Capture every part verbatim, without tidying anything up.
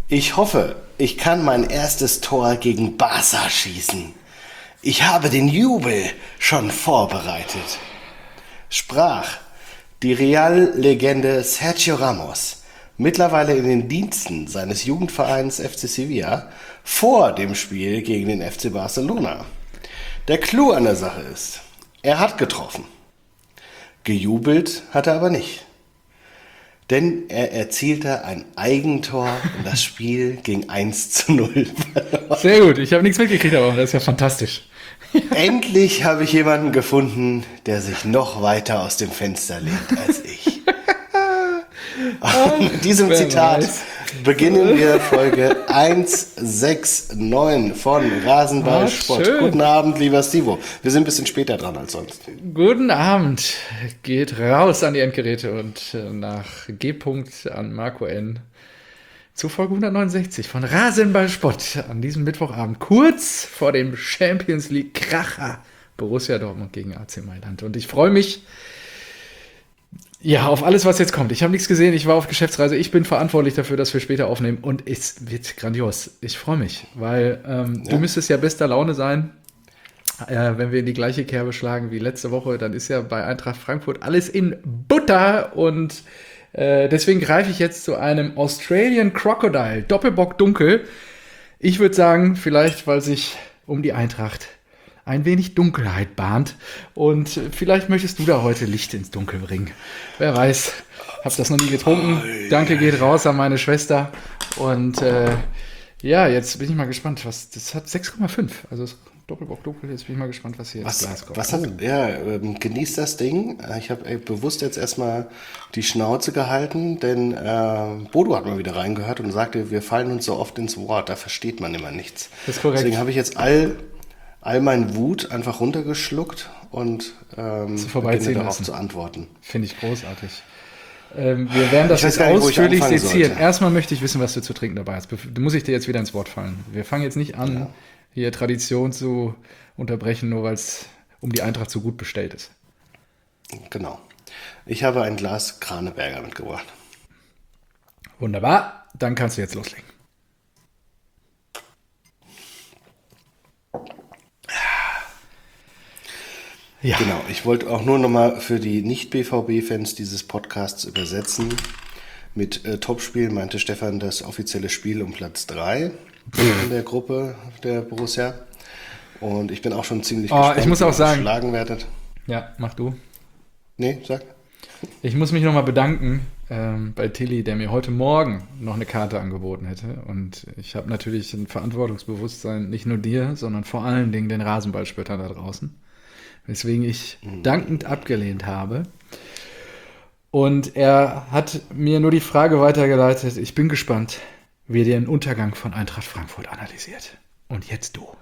Ich hoffe, ich kann mein erstes Tor gegen Barca schießen. Ich habe den Jubel schon vorbereitet. Sprach die Real-Legende Sergio Ramos, mittlerweile in den Diensten seines Jugendvereins F C Sevilla, vor dem Spiel gegen den F C Barcelona. Der Clou an der Sache ist, er hat getroffen. Gejubelt hat er aber nicht. Denn er erzielte ein Eigentor und das Spiel ging eins zu null. Sehr gut, ich habe nichts mitgekriegt, aber das ist ja fantastisch. Endlich habe ich jemanden gefunden, der sich noch weiter aus dem Fenster lehnt als ich. Mit diesem Wer Zitat weiß. beginnen wir Folge hundertneunundsechzig von Rasenballsport. Ah, schön. Guten Abend, lieber Stivo. Wir sind ein bisschen später dran als sonst. Guten Abend, geht raus an die Endgeräte und äh, nach G. an Marco N. zu Folge hundertneunundsechzig von Rasenballsport an diesem Mittwochabend, kurz vor dem Champions League Kracher Borussia Dortmund gegen A C Mailand. Und ich freue mich ja auf alles, was jetzt kommt. Ich habe nichts gesehen, ich war auf Geschäftsreise, ich bin verantwortlich dafür, dass wir später aufnehmen und es wird grandios. Ich freue mich, weil ähm, Ja. du müsstest ja bester Laune sein. Äh, wenn wir in die gleiche Kerbe schlagen wie letzte Woche, dann ist ja bei Eintracht Frankfurt alles in Butter und äh, deswegen greife ich jetzt zu einem Australian Crocodile, Doppelbock dunkel. Ich würde sagen, vielleicht, weil sich um die Eintracht ein wenig Dunkelheit bahnt und vielleicht möchtest du da heute Licht ins Dunkel bringen. Wer weiß, hab das noch nie getrunken. Danke geht raus an meine Schwester und äh, ja, jetzt bin ich mal gespannt, was das hat sechs Komma fünf, also Doppelbock dunkel, jetzt bin ich mal gespannt, was hier ins Was, Glas kommt. was hat, ja, ähm, genießt das Ding. Äh, Ich habe bewusst jetzt erstmal die Schnauze gehalten, denn äh, Bodo hat mal wieder reingehört und sagte, wir fallen uns so oft ins Wort, da versteht man immer nichts. Das ist korrekt. Deswegen habe ich jetzt all, all meinen Wut einfach runtergeschluckt und ähm, Zu vorbeiziehen beginne darauf lassen. zu antworten. Finde ich großartig. Ähm, wir werden das Ich weiß jetzt gar nicht, wo ich ausführlich anfangen sezieren. sollte. Erstmal möchte ich wissen, was du zu trinken dabei hast. Bef- muss ich dir jetzt wieder ins Wort fallen. Wir fangen jetzt nicht an, hier Tradition zu unterbrechen, nur weil es um die Eintracht so gut bestellt ist. Genau. Ich habe ein Glas Kraneberger mitgebracht. Wunderbar, dann kannst du jetzt loslegen. Ja, Genau, ich wollte auch nur nochmal für die Nicht-B V B-Fans dieses Podcasts übersetzen. Mit äh, Topspiel meinte Stefan das offizielle Spiel um Platz drei in der Gruppe der Borussia. Und ich bin auch schon ziemlich Oh, gespannt, ich muss wie auch ihr sagen- geschlagen werdet. ja, mach du. Nee, sag. Ich muss mich nochmal bedanken ähm, bei Tilly, der mir heute Morgen noch eine Karte angeboten hätte. Und ich habe natürlich ein Verantwortungsbewusstsein, nicht nur dir, sondern vor allen Dingen den Rasenballspöttern da draußen. Weswegen ich dankend abgelehnt habe. Und er hat mir nur die Frage weitergeleitet, ich bin gespannt, wie er den Untergang von Eintracht Frankfurt analysiert. Und jetzt du.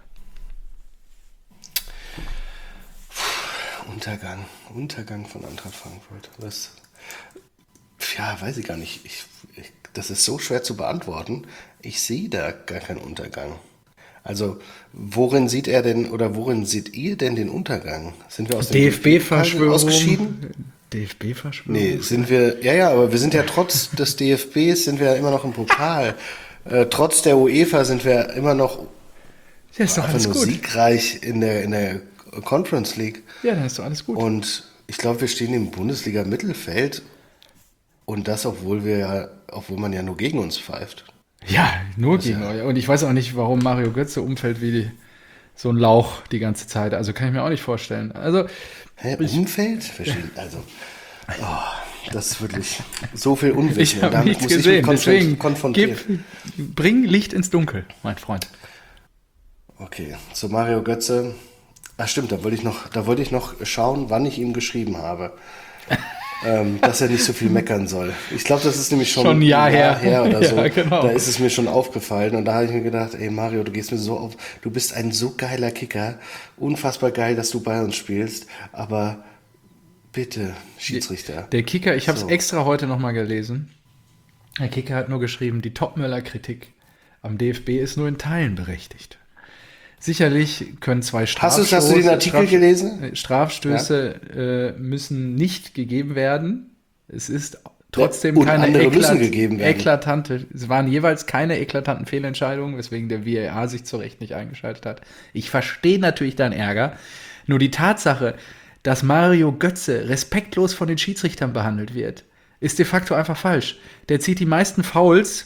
Untergang. Untergang von Eintracht Frankfurt. Das, ja, weiß ich gar nicht. Ich, ich, das ist so schwer zu beantworten. Ich sehe da gar keinen Untergang. Also, worin sieht er denn oder worin seht ihr denn den Untergang? Sind wir aus dem D F B-Verschwörung. ausgeschieden? D F B-Verschwörung? Nee, sind wir, ja, ja, aber wir sind ja trotz des D F Bs sind wir ja immer noch im Pokal. Äh, trotz der UEFA sind wir immer noch Ja, ist doch einfach alles nur gut. siegreich in der, in der Conference League. Ja, dann ist doch alles gut. Und ich glaube, wir stehen im Bundesliga-Mittelfeld. Und das, obwohl wir ja, obwohl man ja nur gegen uns pfeift. Ja, nur gegen euch. Und ich weiß auch nicht, warum Mario Götze umfällt wie die, so ein Lauch die ganze Zeit. Also kann ich mir auch nicht vorstellen. Also, Hä, Umfeld? Verschieden. Also, oh, das ist wirklich so viel Unwissen. ich Und habe damit nichts muss ich mich gesehen. konfron- Deswegen konfrontieren. gib, bring Licht ins Dunkel, mein Freund. Okay, zu Mario Götze. Ach stimmt, da wollte ich noch, da wollte ich noch schauen, wann ich ihm geschrieben habe. ähm, dass er nicht so viel meckern soll. Ich glaube, das ist nämlich schon, Schon ein Jahr her. oder Ja, so. genau. Da ist es mir schon aufgefallen und da habe ich mir gedacht, ey Mario, du gehst mir so auf, du bist ein so geiler Kicker, unfassbar geil, dass du bei uns spielst, aber bitte, Schiedsrichter. Der Kicker, ich habe es So. extra heute nochmal gelesen. Der Kicker hat nur geschrieben, die Topmöller-Kritik am D F B ist nur in Teilen berechtigt. Sicherlich können zwei Hast du- Strafstöße, hast du den Artikel gelesen? Strafstöße äh, müssen nicht gegeben werden. Es ist trotzdem und keine andere müssen eklat- gegeben werden. eklatante, es waren jeweils keine eklatanten Fehlentscheidungen, weswegen der V A R sich zu Recht nicht eingeschaltet hat. Ich verstehe natürlich deinen Ärger, nur die Tatsache, dass Mario Götze respektlos von den Schiedsrichtern behandelt wird, ist de facto einfach falsch. Der zieht die meisten Fouls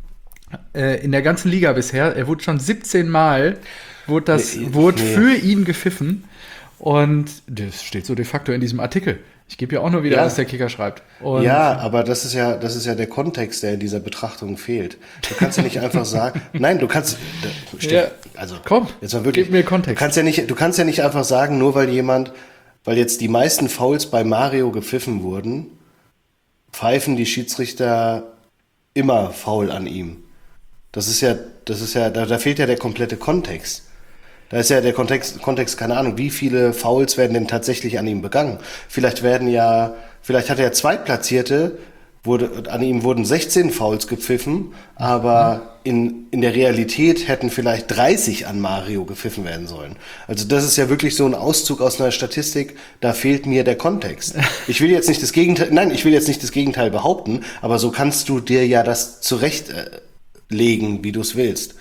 äh, in der ganzen Liga bisher. Er wurde schon siebzehn Mal wurde das Nee, wurde nee. für ihn gepfiffen. Und das steht so de facto in diesem Artikel. Ich gebe ja auch nur wieder, Ja. was der Kicker schreibt. Und Ja, aber das ist ja, das ist ja der Kontext, der in dieser Betrachtung fehlt. Du kannst ja nicht einfach sagen, nein, du kannst, da, Steff, Ja, also komm, jetzt mal wirklich, gib mir Kontext. Du kannst ja nicht, du kannst ja nicht einfach sagen, nur weil jemand, weil jetzt die meisten Fouls bei Mario gepfiffen wurden, pfeifen die Schiedsrichter immer faul an ihm. Das ist ja, das ist ja, da, da fehlt ja der komplette Kontext. Da ist ja der Kontext, Kontext, keine Ahnung, wie viele Fouls werden denn tatsächlich an ihm begangen? Vielleicht werden ja, vielleicht hat der Zweitplatzierte, wurde, an ihm wurden sechzehn Fouls gepfiffen, aber in, in der Realität hätten vielleicht dreißig an Mario gepfiffen werden sollen. Also das ist ja wirklich so ein Auszug aus einer Statistik, da fehlt mir der Kontext. Ich will jetzt nicht das Gegenteil, nein, ich will jetzt nicht das Gegenteil behaupten, aber so kannst du dir ja das zurechtlegen, wie du es willst.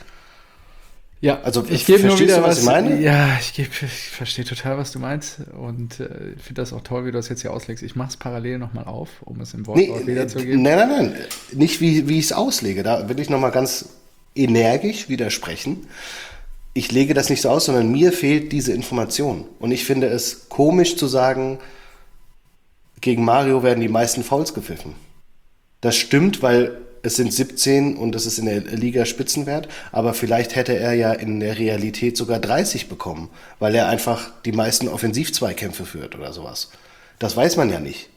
Ja, Also, ich gebe nur verstehst wieder du, was was. ich meine? Ja, ich, geb, ich verstehe total, was du meinst. Und äh, ich finde das auch toll, wie du das jetzt hier auslegst. Ich mache es parallel nochmal auf, um es im Nee, Wortlaut äh, wiederzugeben. nein, nein, nein. Nicht wie, wie ich es auslege. Da will ich nochmal ganz energisch widersprechen. Ich lege das nicht so aus, sondern mir fehlt diese Information. Und ich finde es komisch zu sagen, gegen Mario werden die meisten Fouls gepfiffen. Das stimmt, weil es sind siebzehn und das ist in der Liga Spitzenwert, aber vielleicht hätte er ja in der Realität sogar dreißig bekommen, weil er einfach die meisten Offensivzweikämpfe führt oder sowas. Das weiß man ja nicht.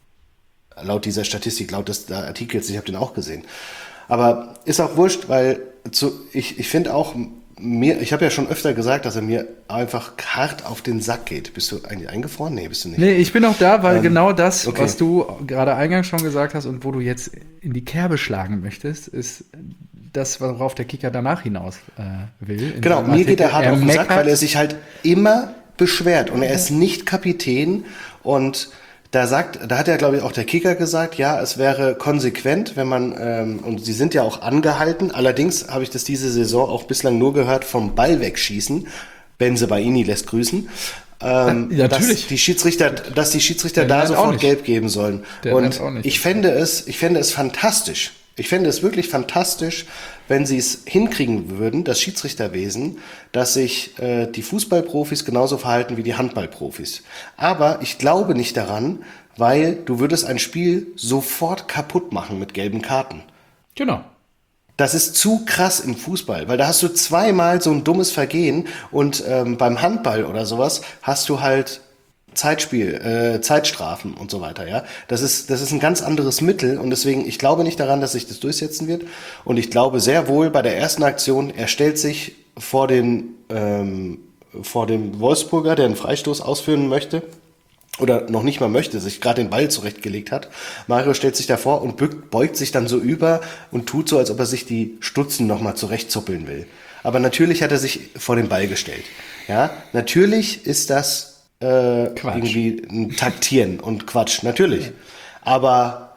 Laut dieser Statistik, laut des Artikels, ich habe den auch gesehen. Aber ist auch wurscht, weil zu, ich, ich finde auch, mir, ich habe ja schon öfter gesagt, dass er mir einfach hart auf den Sack geht. Bist du eigentlich eingefroren? Nee, bist du nicht. Nee, ich bin auch da, weil Ähm, genau das, okay. was du gerade eingangs schon gesagt hast und wo du jetzt in die Kerbe schlagen möchtest, ist das, worauf der Kicker danach hinaus äh, will. In Genau, seinem mir geht er hart Artikel. auf den Sack, meckert. weil er sich halt immer beschwert und er ist nicht Kapitän und da sagt, da hat ja glaube ich auch der Kicker gesagt, ja, es wäre konsequent, wenn man, ähm, und sie sind ja auch angehalten, allerdings habe ich das diese Saison auch bislang nur gehört vom Ball wegschießen, Benze Baini lässt grüßen, ähm, Ja, dass natürlich. die Schiedsrichter, dass die Schiedsrichter Der da lernt auch sofort nicht. gelb geben sollen. Der Und lernt auch nicht. ich fände es, ich fände es fantastisch. Ich fände es wirklich fantastisch, wenn sie es hinkriegen würden, das Schiedsrichterwesen, dass sich äh, die Fußballprofis genauso verhalten wie die Handballprofis. Aber ich glaube nicht daran, weil du würdest ein Spiel sofort kaputt machen mit gelben Karten. Genau. Das ist zu krass im Fußball, weil da hast du zweimal so ein dummes Vergehen und ähm, beim Handball oder sowas hast du halt Zeitspiel, äh, Zeitstrafen und so weiter, ja. Das ist, das ist ein ganz anderes Mittel und deswegen, ich glaube nicht daran, dass sich das durchsetzen wird und ich glaube sehr wohl bei der ersten Aktion, er stellt sich vor den, ähm, vor dem Wolfsburger, der einen Freistoß ausführen möchte oder noch nicht mal möchte, sich gerade den Ball zurechtgelegt hat. Mario stellt sich davor und bückt, beugt sich dann so über und tut so, als ob er sich die Stutzen nochmal zurechtzuppeln will. Aber natürlich hat er sich vor den Ball gestellt. Ja, natürlich ist das äh, Quatsch. irgendwie ein Taktieren und Quatsch, natürlich. Aber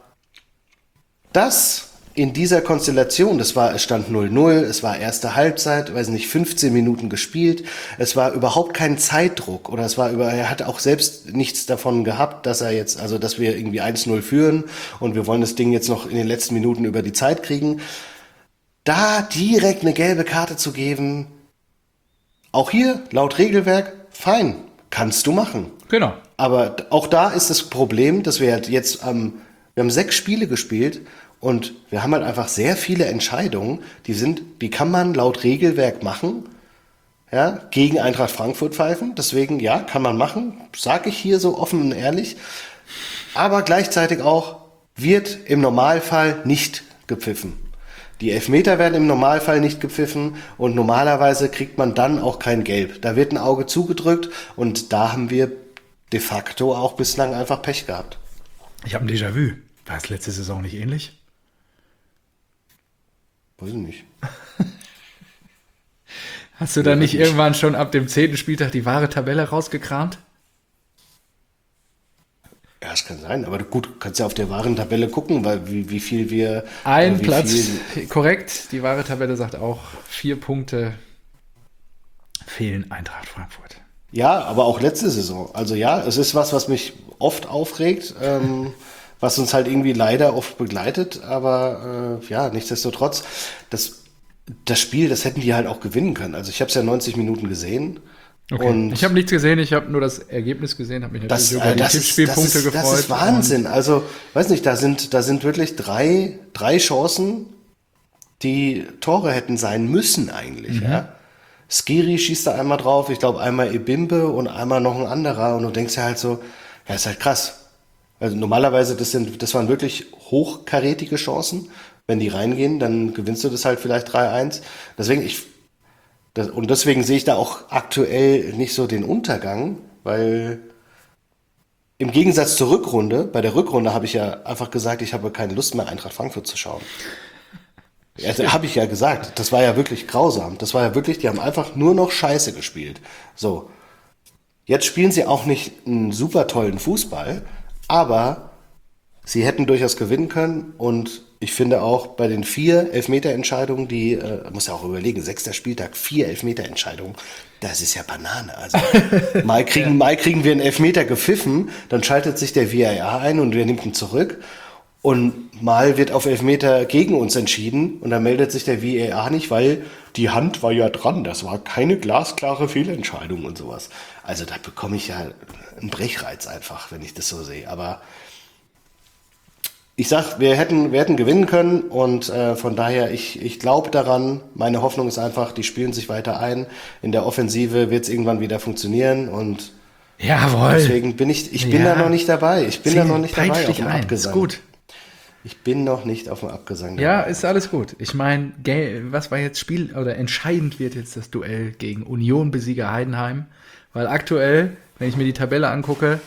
das in dieser Konstellation, das war, es stand null null, es war erste Halbzeit, weiß nicht, fünfzehn Minuten gespielt, es war überhaupt kein Zeitdruck oder es war über, er hat auch selbst nichts davon gehabt, dass er jetzt, also dass wir irgendwie eins null führen und wir wollen das Ding jetzt noch in den letzten Minuten über die Zeit kriegen. Da direkt eine gelbe Karte zu geben, auch hier, laut Regelwerk, fein, kannst du machen. Genau. Aber auch da ist das Problem, dass wir halt jetzt, ähm, wir haben sechs Spiele gespielt und wir haben halt einfach sehr viele Entscheidungen, die sind, die kann man laut Regelwerk machen, ja, gegen Eintracht Frankfurt pfeifen. Deswegen, ja, kann man machen, sage ich hier so offen und ehrlich. Aber gleichzeitig auch wird im Normalfall nicht gepfiffen. Die Elfmeter werden im Normalfall nicht gepfiffen und normalerweise kriegt man dann auch kein Gelb. Da wird ein Auge zugedrückt und da haben wir de facto auch bislang einfach Pech gehabt. Ich habe ein Déjà-vu. War es letzte Saison nicht ähnlich? Weiß ich nicht. Hast du da nicht irgendwann schon ab dem zehnten Spieltag die wahre Tabelle rausgekramt? Ja, das das kann sein. Aber gut, du kannst ja auf der wahren Tabelle gucken, weil wie, wie viel wir... Ein äh, wie Platz, viel, korrekt. Die wahre Tabelle sagt auch, vier Punkte fehlen Eintracht Frankfurt. ja, aber auch letzte Saison. Also ja, es ist was, was mich oft aufregt, ähm, was uns halt irgendwie leider oft begleitet. Aber äh, ja, nichtsdestotrotz, das, das Spiel, das hätten die halt auch gewinnen können. Also ich habe es ja neunzig Minuten gesehen. Okay. Und ich habe nichts gesehen, ich habe nur das Ergebnis gesehen, habe mich natürlich das, über äh, die das, ist, das, Tippspielpunkte ist, gefreut. das ist Wahnsinn. Also, weiß nicht, da sind, da sind wirklich drei, drei Chancen, die Tore hätten sein müssen eigentlich. Mhm. Ja. Skiri schießt da einmal drauf, ich glaube einmal Ebimbe und einmal noch ein anderer. Und du denkst ja halt so, ja, ist halt krass. Also normalerweise, das, sind, das waren wirklich hochkarätige Chancen. Wenn die reingehen, dann gewinnst du das halt vielleicht drei eins. Deswegen, ich... Das, und deswegen sehe ich da auch aktuell nicht so den Untergang, weil im Gegensatz zur Rückrunde, bei der Rückrunde habe ich ja einfach gesagt, ich habe keine Lust mehr, Eintracht Frankfurt zu schauen. Also, habe ich ja gesagt, das war ja wirklich grausam. Das war ja wirklich, die haben einfach nur noch Scheiße gespielt. So, jetzt spielen sie auch nicht einen super tollen Fußball, aber sie hätten durchaus gewinnen können und ich finde auch bei den vier Elfmeterentscheidungen, die, äh, muss ja auch überlegen, sechster Spieltag, vier Elfmeterentscheidungen, das ist ja Banane. Also mal kriegen, ja. mal kriegen wir einen Elfmeter gepfiffen, dann schaltet sich der V A R ein und wir nehmen ihn zurück und mal wird auf Elfmeter gegen uns entschieden und dann meldet sich der V A R nicht, weil die Hand war ja dran, das war keine glasklare Fehlentscheidung und sowas. Also da bekomme ich ja einen Brechreiz einfach, wenn ich das so sehe, aber ich sag, wir hätten, wir hätten gewinnen können und äh, von daher, ich, ich glaube daran, meine Hoffnung ist einfach, die spielen sich weiter ein. In der Offensive wird es irgendwann wieder funktionieren und Jawohl. deswegen bin ich, ich bin Ja. da noch nicht dabei. Ich bin Zieh da noch nicht dabei peitsch auf dich dem ein. Abgesang. Ist gut. Ich bin noch nicht auf dem Abgesang Ja, dabei. ist alles gut. Ich meine, was war jetzt Spiel oder entscheidend wird jetzt das Duell gegen Union-Besieger Heidenheim, weil aktuell, wenn ich mir die Tabelle angucke,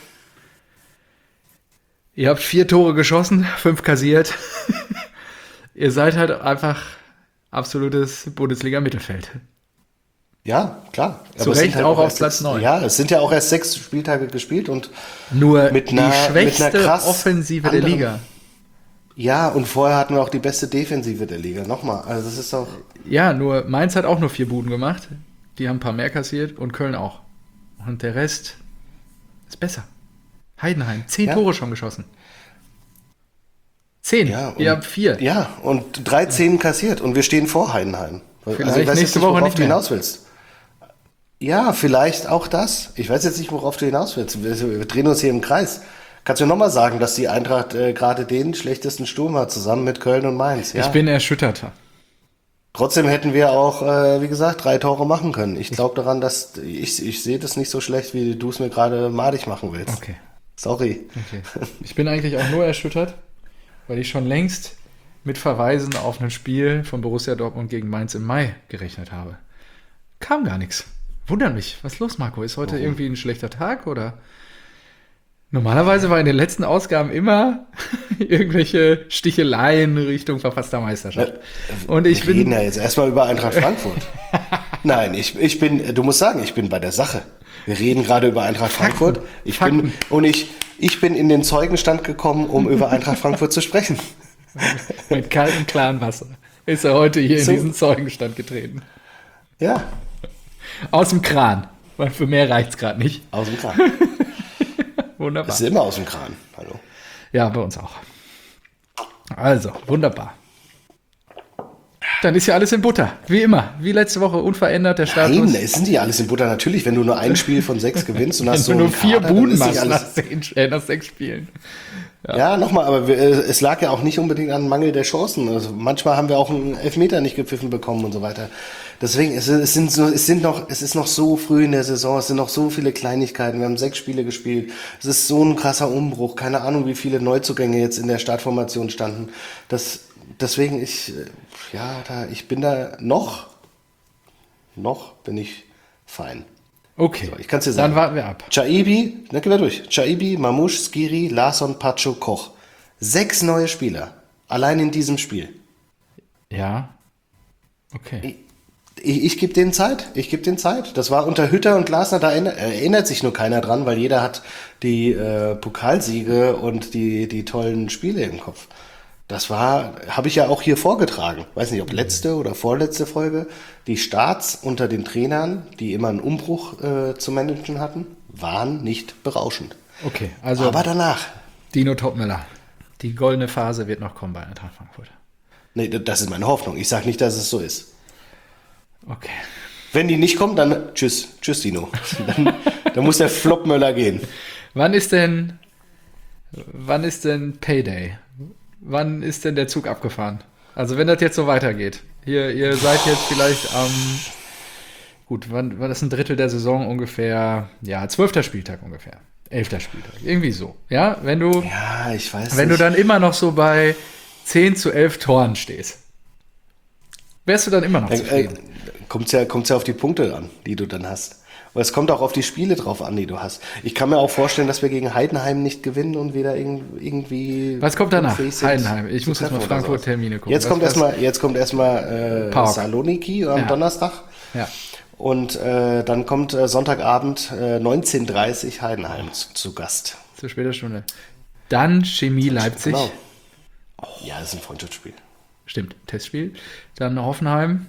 ihr habt vier Tore geschossen, fünf kassiert. Ihr seid halt einfach absolutes Bundesliga-Mittelfeld. Ja, klar. Zu Aber es Recht sind halt auch auf erst Platz sechs- neun. Ja, es sind ja auch erst sechs Spieltage gespielt und Nur Mit die einer- schwächste mit einer krass Offensive der anderen- Liga. ja, und vorher hatten wir auch die beste Defensive der Liga. Nochmal, also das ist doch... Ja, nur Mainz hat auch nur vier Buden gemacht. Die haben ein paar mehr kassiert und Köln auch. Und der Rest ist besser. Heidenheim, zehn Ja. Tore schon geschossen. Zehn, Ja, und- ihr habt vier. Ja, und dreizehn kassiert und wir stehen vor Heidenheim. Vielleicht also ich weiß nächste jetzt nicht, Woche worauf nicht du mehr. hinaus willst. Ja, vielleicht auch das. Ich weiß jetzt nicht, worauf du hinaus willst. Wir, wir drehen uns hier im Kreis. Kannst du nochmal sagen, dass die Eintracht äh, gerade den schlechtesten Sturm hat, zusammen mit Köln und Mainz? Ja. Ich bin erschüttert. Trotzdem hätten wir auch, äh, wie gesagt, drei Tore machen können. Ich glaube daran, dass ich, ich sehe das nicht so schlecht, wie du es mir gerade madig machen willst. Okay. Sorry. Okay. Ich bin eigentlich auch nur erschüttert, weil ich schon längst mit Verweisen auf ein Spiel von Borussia Dortmund gegen Mainz im Mai gerechnet habe. Kam gar nichts. Wundert mich. Was ist los, Marco? Ist heute Warum? irgendwie ein schlechter Tag oder? Normalerweise war in den letzten Ausgaben immer irgendwelche Sticheleien Richtung verfasster Meisterschaft. Und ich wir reden bin ja jetzt erstmal über Eintracht Frankfurt. Nein, ich, ich bin, du musst sagen, ich bin bei der Sache. Wir reden gerade über Eintracht Frankfurt. Ich bin, Fakten. und ich, ich bin in den Zeugenstand gekommen, um über Eintracht Frankfurt zu sprechen. mit kaltem, klaren Wasser ist er heute hier So. in diesen Zeugenstand getreten. Ja, Aus dem Kran. Weil für mehr reicht's gerade nicht. aus dem Kran. Wunderbar. Das ist immer aus dem Kran. Hallo. Ja, bei uns auch. Also, wunderbar. Dann ist ja alles in Butter. Wie immer. Wie letzte Woche unverändert der Status. Nein, es sind die alles in Butter. Natürlich, wenn du nur ein Spiel von sechs gewinnst und Wenn hast so du nur einen vier Kader, dann Buden ist nicht machst alles. nach, zehn, äh, nach sechs Spielen. Ja, nochmal, aber wir, äh, es lag ja auch nicht unbedingt an Mangel der Chancen. Also manchmal haben wir auch einen Elfmeter nicht gepfiffen bekommen und so weiter. Deswegen, es, es, sind so, es, sind noch, es ist noch so früh in der Saison, es sind noch so viele Kleinigkeiten. Wir haben sechs Spiele gespielt. Es ist so ein krasser Umbruch. Keine Ahnung, wie viele Neuzugänge jetzt in der Startformation standen. Das, deswegen, ich, äh, ja, da, ich bin da noch, noch bin ich fein. Okay. So, ich kann's dir sagen. Dann warten wir ab. Chaibi, ne, geh mal durch. Chaibi, Mamouche, Skiri, Larsson, Pacho, Koch. Sechs neue Spieler. Allein in diesem Spiel. Ja. Okay. Ich, ich gebe denen Zeit. Ich gebe denen Zeit. Das war unter Hütter und Glasner, da erinnert, erinnert sich nur keiner dran, weil jeder hat die äh, Pokalsiege und die, die tollen Spiele im Kopf. Das war, habe ich ja auch hier vorgetragen. Weiß nicht, ob letzte oder vorletzte Folge. Die Starts unter den Trainern, die immer einen Umbruch äh, zu managen hatten, waren nicht berauschend. Okay, also Aber danach. Dino Topmöller. Die goldene Phase wird noch kommen bei Eintracht Frankfurt. Nee, das ist meine Hoffnung. Ich sage nicht, dass es so ist. Okay. Wenn die nicht kommt, dann tschüss. Tschüss, Dino. Dann, dann muss der Flopmöller gehen. Wann ist denn, wann ist denn Payday? Wann ist denn der Zug abgefahren? Also wenn das jetzt so weitergeht. Ihr, ihr seid jetzt vielleicht am, gut, wann war das ein Drittel der Saison ungefähr? Ja, zwölfter Spieltag ungefähr. Elfter Spieltag. Irgendwie so. Ja, wenn du, Ja, ich weiß wenn nicht. du dann immer noch so bei zehn zu elf Toren stehst, wärst du dann immer noch Äh, zufrieden? Kommt ja, kommt's ja auf die Punkte an, die du dann hast. Aber es kommt auch auf die Spiele drauf an, die du hast. Ich kann mir auch vorstellen, dass wir gegen Heidenheim nicht gewinnen und wieder irg- irgendwie. Was kommt danach? unfähig sind Heidenheim. Ich zu muss jetzt mal treffen oder Frankfurt sowas. Termine gucken. Jetzt Was- kommt was- erstmal, jetzt kommt erstmal äh, Park. Saloniki am Ja. Donnerstag. Ja. Und äh, dann kommt äh, Sonntagabend äh, neunzehn Uhr dreißig Heidenheim zu, zu Gast. Zu später Stunde. Dann Chemie Leipzig. Genau. Ja, das ist ein Freundschaftsspiel. Stimmt, Testspiel. Dann Hoffenheim.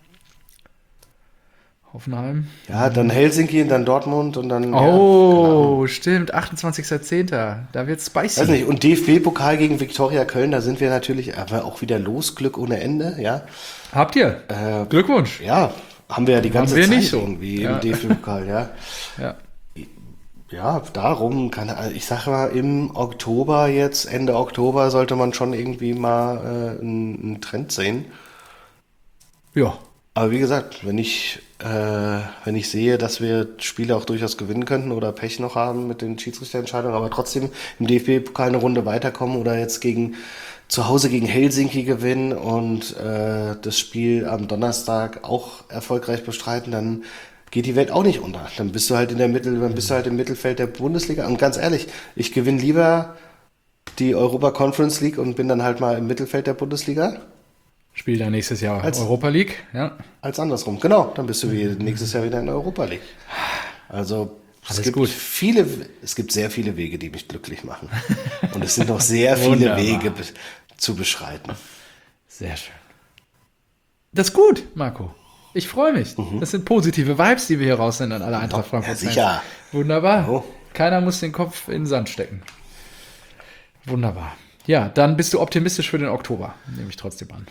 Hoffenheim. Ja, dann Helsinki, dann Dortmund und dann. Oh, stimmt. achtundzwanzigster zehnter Da wird spicy. Ja, weiß nicht. Und D F B-Pokal gegen Viktoria Köln, da sind wir natürlich aber auch wieder los, Glück ohne Ende, ja. Habt ihr? Äh, Glückwunsch. Ja, haben wir ja die ganze wir Zeit nicht so. irgendwie Ja. im D F B-Pokal, ja. Ja. Ja, darum kann ich sage mal, im Oktober jetzt, Ende Oktober, sollte man schon irgendwie mal äh, einen, einen Trend sehen. Ja. Aber wie gesagt, wenn ich, äh, wenn ich sehe, dass wir Spiele auch durchaus gewinnen könnten oder Pech noch haben mit den Schiedsrichterentscheidungen, aber trotzdem im D F B-Pokal eine Runde weiterkommen oder jetzt gegen zu Hause gegen Helsinki gewinnen und äh, das Spiel am Donnerstag auch erfolgreich bestreiten, dann geht die Welt auch nicht unter. Dann bist du halt in der Mittel, dann bist du halt im Mittelfeld der Bundesliga. Und ganz ehrlich, ich gewinne lieber die Europa Conference League und bin dann halt mal im Mittelfeld der Bundesliga. Spielt dann nächstes Jahr Als- Europa League. Ja. Als andersrum, genau. Dann bist du wie nächstes Jahr wieder in der Europa League. Also es Alles gibt gut. viele, es gibt sehr viele Wege, die mich glücklich machen. Und es sind noch sehr viele Wunderbar. Wege be zu beschreiten. Sehr schön. Das ist gut, Marco. Ich freue mich. Das sind positive Vibes, die wir hier raussenden an alle Eintracht Frankfurt. Ja, sicher. Wunderbar. Oh. Keiner muss den Kopf in den Sand stecken. Wunderbar. Ja, dann bist du optimistisch für den Oktober, nehme ich trotzdem an.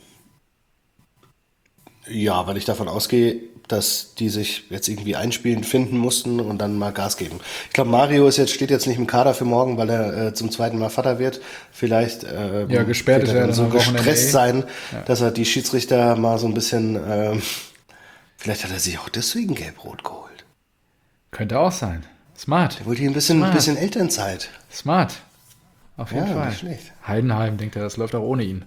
Ja, weil ich davon ausgehe, dass die sich jetzt irgendwie einspielen, finden mussten und dann mal Gas geben. Ich glaube, Mario ist jetzt, steht jetzt nicht im Kader für morgen, weil er äh, zum zweiten Mal Vater wird. Vielleicht äh, Ja, gesperrt wird ist er er dann dann so am Wochenende gestresst eh. sein, dass er die Schiedsrichter mal so ein bisschen, ähm, vielleicht hat er sich auch deswegen gelb-rot geholt. Könnte auch sein. Smart. Er wollte hier ein bisschen, Smart. bisschen Elternzeit. Smart. Auf jeden Ja, Fall. nicht schlecht. Heidenheim, denkt er, das läuft auch ohne ihn.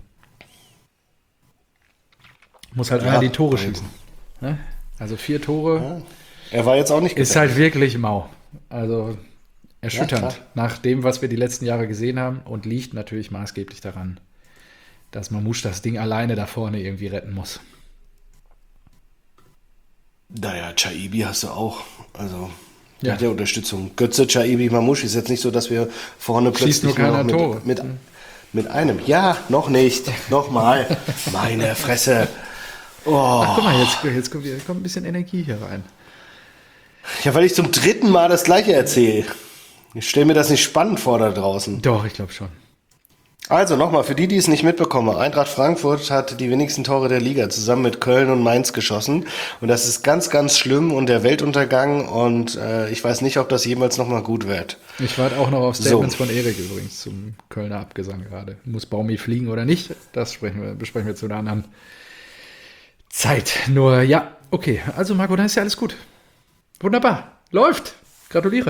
Muss halt Ja, einer die Tore weil- schießen. Ne? Also vier Tore Er war jetzt auch nicht ist gedeckt. halt wirklich mau. Also erschütternd Ja, klar. nach dem, was wir die letzten Jahre gesehen haben und liegt natürlich maßgeblich daran, dass Mamouche das Ding alleine da vorne irgendwie retten muss. Naja, Chaibi hast du auch. Also, der Ja. hat ja Unterstützung. Götze, Chaibi, Mamouche ist jetzt nicht so, dass wir vorne Schießt nur plötzlich keiner noch Tore. mit, mit, mit einem. Ja, noch nicht. Nochmal. Meine Fresse. Oh. Ach, guck mal, jetzt, jetzt kommt, jetzt kommt ein bisschen Energie hier rein. Ja, weil ich zum dritten Mal das Gleiche erzähle. Ich stelle mir das nicht spannend vor da draußen. Doch, ich glaube schon. Also nochmal, für die, die es nicht mitbekommen, Eintracht Frankfurt hat die wenigsten Tore der Liga zusammen mit Köln und Mainz geschossen. Und das ist ganz, ganz schlimm und der Weltuntergang. Und äh, ich weiß nicht, ob das jemals nochmal gut wird. Ich warte auch noch auf Statements So. von Erik übrigens zum Kölner Abgesang gerade. Muss Baumi fliegen oder nicht? Das sprechen wir, besprechen wir zu einer anderen Zeit. Nur, ja, okay. Also Marco, dann ist ja alles gut. Wunderbar. Läuft. Gratuliere.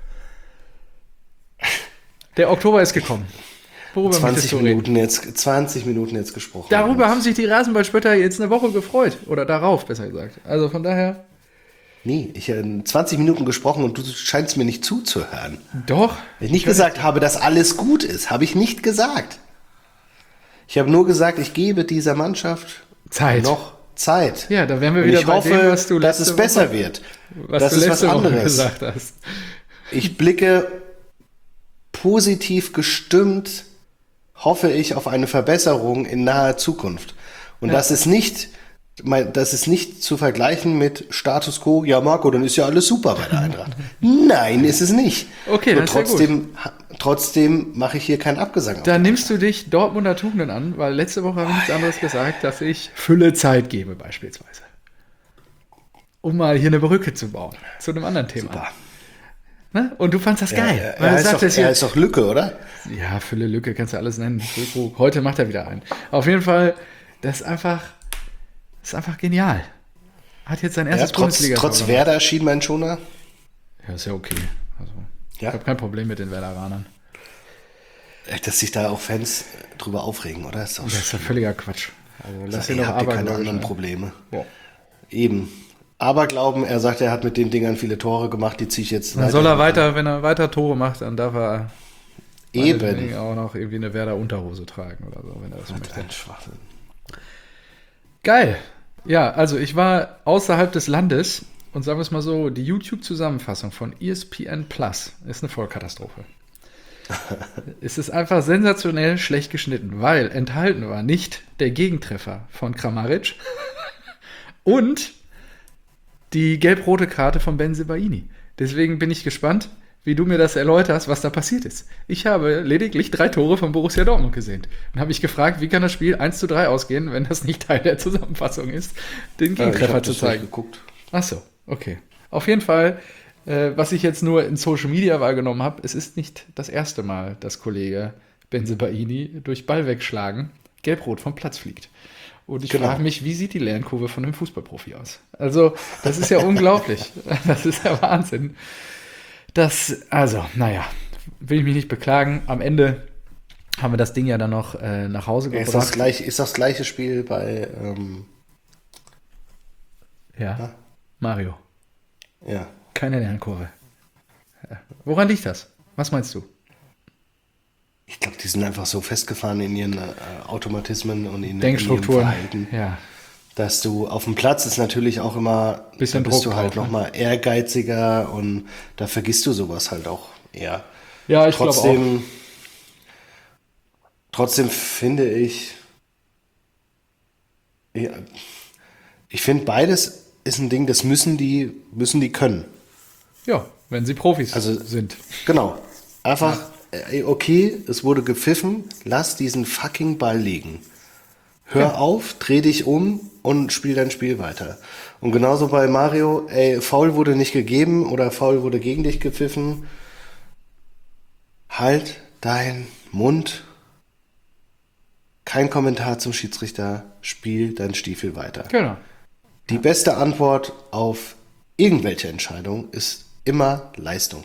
Der Oktober ist gekommen. Worüber möchtest zwanzig du reden? Minuten jetzt, zwanzig Minuten jetzt gesprochen. Darüber haben sich die Rasenballspötter jetzt eine Woche gefreut. Oder darauf, besser gesagt. Also von daher, Nee, ich habe zwanzig Minuten gesprochen und du scheinst mir nicht zuzuhören. doch. Wenn ich nicht gesagt habe, dass alles gut ist, habe ich nicht gesagt. Ich habe nur gesagt, ich gebe dieser Mannschaft Zeit. noch Zeit. Ja, da wären wir Und wieder ich bei hoffe, dem, was du dass letzte es besser Woche- wird. Was das du ist letzte was Woche anderes. gesagt hast. Ich blicke positiv gestimmt, hoffe ich, auf eine Verbesserung in naher Zukunft. Und Ja. das ist nicht, mein, das ist nicht zu vergleichen mit Status Quo. Ja, Marco, dann ist ja alles super bei der Eintracht. Nein, ist es nicht. Okay, Nur das ist ja gut. trotzdem, ha- trotzdem mache ich hier keinen Abgesang. auf Da die nimmst du dich Dortmunder Tugenden an, weil letzte Woche habe ich nichts anderes gesagt, dass ich Fülle Zeit gebe beispielsweise. Um mal hier eine Brücke zu bauen zu einem anderen Thema. Super. Ne? Und du fandst das Ja, geil. er, weil er, du heißt doch, sagtest er hier, heißt doch Lücke, oder? ja, Fülle Lücke kannst du alles nennen. Füllkrug. Heute macht er wieder einen. Auf jeden Fall, das ist einfach, das ist einfach genial. Hat jetzt sein Ja, erstes trotz Bundesliga. trotz Werder schien mein Schoner. Ja, ist ja okay. Also, Ja. Ich habe kein Problem mit den Werderanern. Dass sich da auch Fans drüber aufregen, oder? Ist doch Das ist ja völliger Quatsch. Also, lass ihn Ey, doch habt ihr keine Abergläubisch anderen sein. Probleme. Boah. Eben. Aber glauben, er sagt, er hat mit den Dingern viele Tore gemacht, die ziehe ich jetzt Dann soll er weiter, wenn er weiter Tore macht, dann darf er Eben. meinetwegen auch noch irgendwie eine Werder-Unterhose tragen oder so, wenn er das möchte. Ein Schwachsinn. Geil. Ja, also ich war außerhalb des Landes und sagen wir es mal so, die YouTube-Zusammenfassung von E S P N Plus ist eine Vollkatastrophe. Es ist einfach sensationell schlecht geschnitten, weil enthalten war nicht der Gegentreffer von Kramaric und die gelb-rote Karte von Bensebaini. Deswegen bin ich gespannt, wie du mir das erläuterst, was da passiert ist. Ich habe lediglich drei Tore von Borussia Dortmund gesehen. Dann habe ich gefragt, wie kann das Spiel eins zu drei ausgehen, wenn das nicht Teil der Zusammenfassung ist, den Gegentreffer zu zeigen. geguckt. Ach so, okay. Auf jeden Fall, äh, was ich jetzt nur in Social Media wahrgenommen habe, es ist nicht das erste Mal, dass Kollege Bensebaini durch Ball wegschlagen gelb-rot vom Platz fliegt. Und ich Genau. frage mich, wie sieht die Lernkurve von einem Fußballprofi aus? Also, das ist ja unglaublich. Das ist ja Wahnsinn. Das, also, naja, will ich mich nicht beklagen. Am Ende haben wir das Ding ja dann noch äh, nach Hause Ja, gebracht. ist, das gleich, ist das gleiche Spiel bei, ähm, Ja, Mario. ja, Keine Lernkurve. Ja. Woran liegt das? Was meinst du? ich glaube, die sind einfach so festgefahren in ihren äh, Automatismen und in, in ihrem Denkstrukturen. Verhalten, Ja. dass du auf dem Platz ist natürlich auch immer, Bisschen da bist Druck du halt drauf, ne? nochmal ehrgeiziger und da vergisst du sowas halt auch eher. Ja, ich glaube auch. Trotzdem, trotzdem finde ich, ja, ich finde beides ist ein Ding, das müssen die, müssen die können. Ja, wenn sie Profis Also- sind. Genau. Einfach, äh, okay, es wurde gepfiffen, lass diesen fucking Ball liegen. Hör Ja. auf, dreh dich um und spiel dein Spiel weiter. Und genauso bei Mario, ey, Foul wurde nicht gegeben oder Foul wurde gegen dich gepfiffen. Halt dein Mund. Kein Kommentar zum Schiedsrichter, spiel dein Stiefel weiter. Genau. Die beste Antwort auf irgendwelche Entscheidung ist immer Leistung.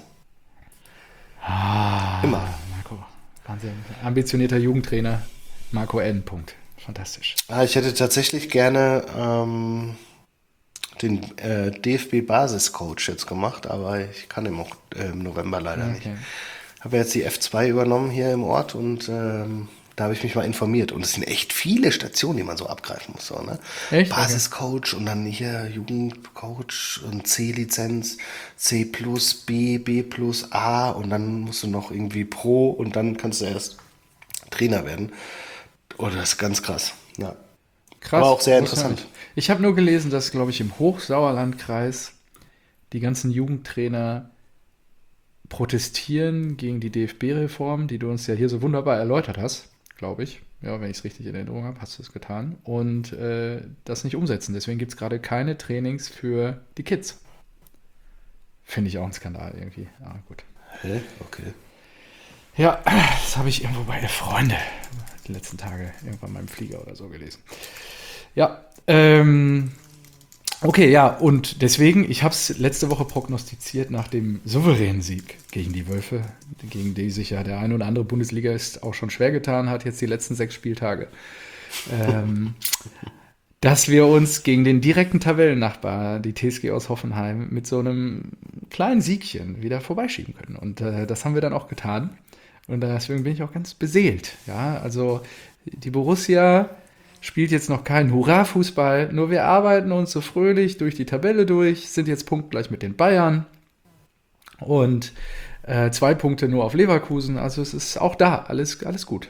Immer. Marco, Wahnsinn. Ambitionierter Jugendtrainer, Marco N. Punkt. Fantastisch. Ah, ich hätte tatsächlich gerne ähm, den äh, D F B-Basiscoach jetzt gemacht, aber ich kann im, Ok- äh, im November leider nicht. Okay. Habe jetzt die F zwei übernommen hier im Ort und ähm, da habe ich mich mal informiert. Und es sind echt viele Stationen, die man so abgreifen muss. So, ne? Echt? Basiscoach und dann hier Jugendcoach und C-Lizenz, C plus, B, B plus, A und dann musst du noch irgendwie Pro und dann kannst du erst Trainer werden. Oh, das ist ganz krass. Ja. Krass. Aber auch sehr wusste ich interessant. nicht. Ich habe nur gelesen, dass, glaube ich, im Hochsauerlandkreis die ganzen Jugendtrainer protestieren gegen die D F B-Reform, die du uns ja hier so wunderbar erläutert hast, glaube ich. Ja, wenn ich es richtig in Erinnerung habe, hast du es getan. Und äh, das nicht umsetzen. Deswegen gibt es gerade keine Trainings für die Kids. Finde ich auch ein Skandal irgendwie. Ah, gut. Hä? Okay. Ja, das habe ich irgendwo bei Freunde die letzten Tage irgendwann mal im Flieger oder so gelesen. Ja, ähm, okay, ja, und deswegen, ich habe es letzte Woche prognostiziert nach dem souveränen Sieg gegen die Wölfe, gegen die sich ja der ein oder andere Bundesligist auch schon schwer getan hat, jetzt die letzten sechs Spieltage, ähm, dass wir uns gegen den direkten Tabellennachbar, die T S G aus Hoffenheim, mit so einem kleinen Siegchen wieder vorbeischieben können. Und äh, das haben wir dann auch getan. Und deswegen bin ich auch ganz beseelt. Ja, also die Borussia spielt jetzt noch keinen Hurra-Fußball, nur wir arbeiten uns so fröhlich durch die Tabelle durch, sind jetzt punktgleich mit den Bayern und äh, zwei Punkte nur auf Leverkusen, also es ist auch da alles, alles gut.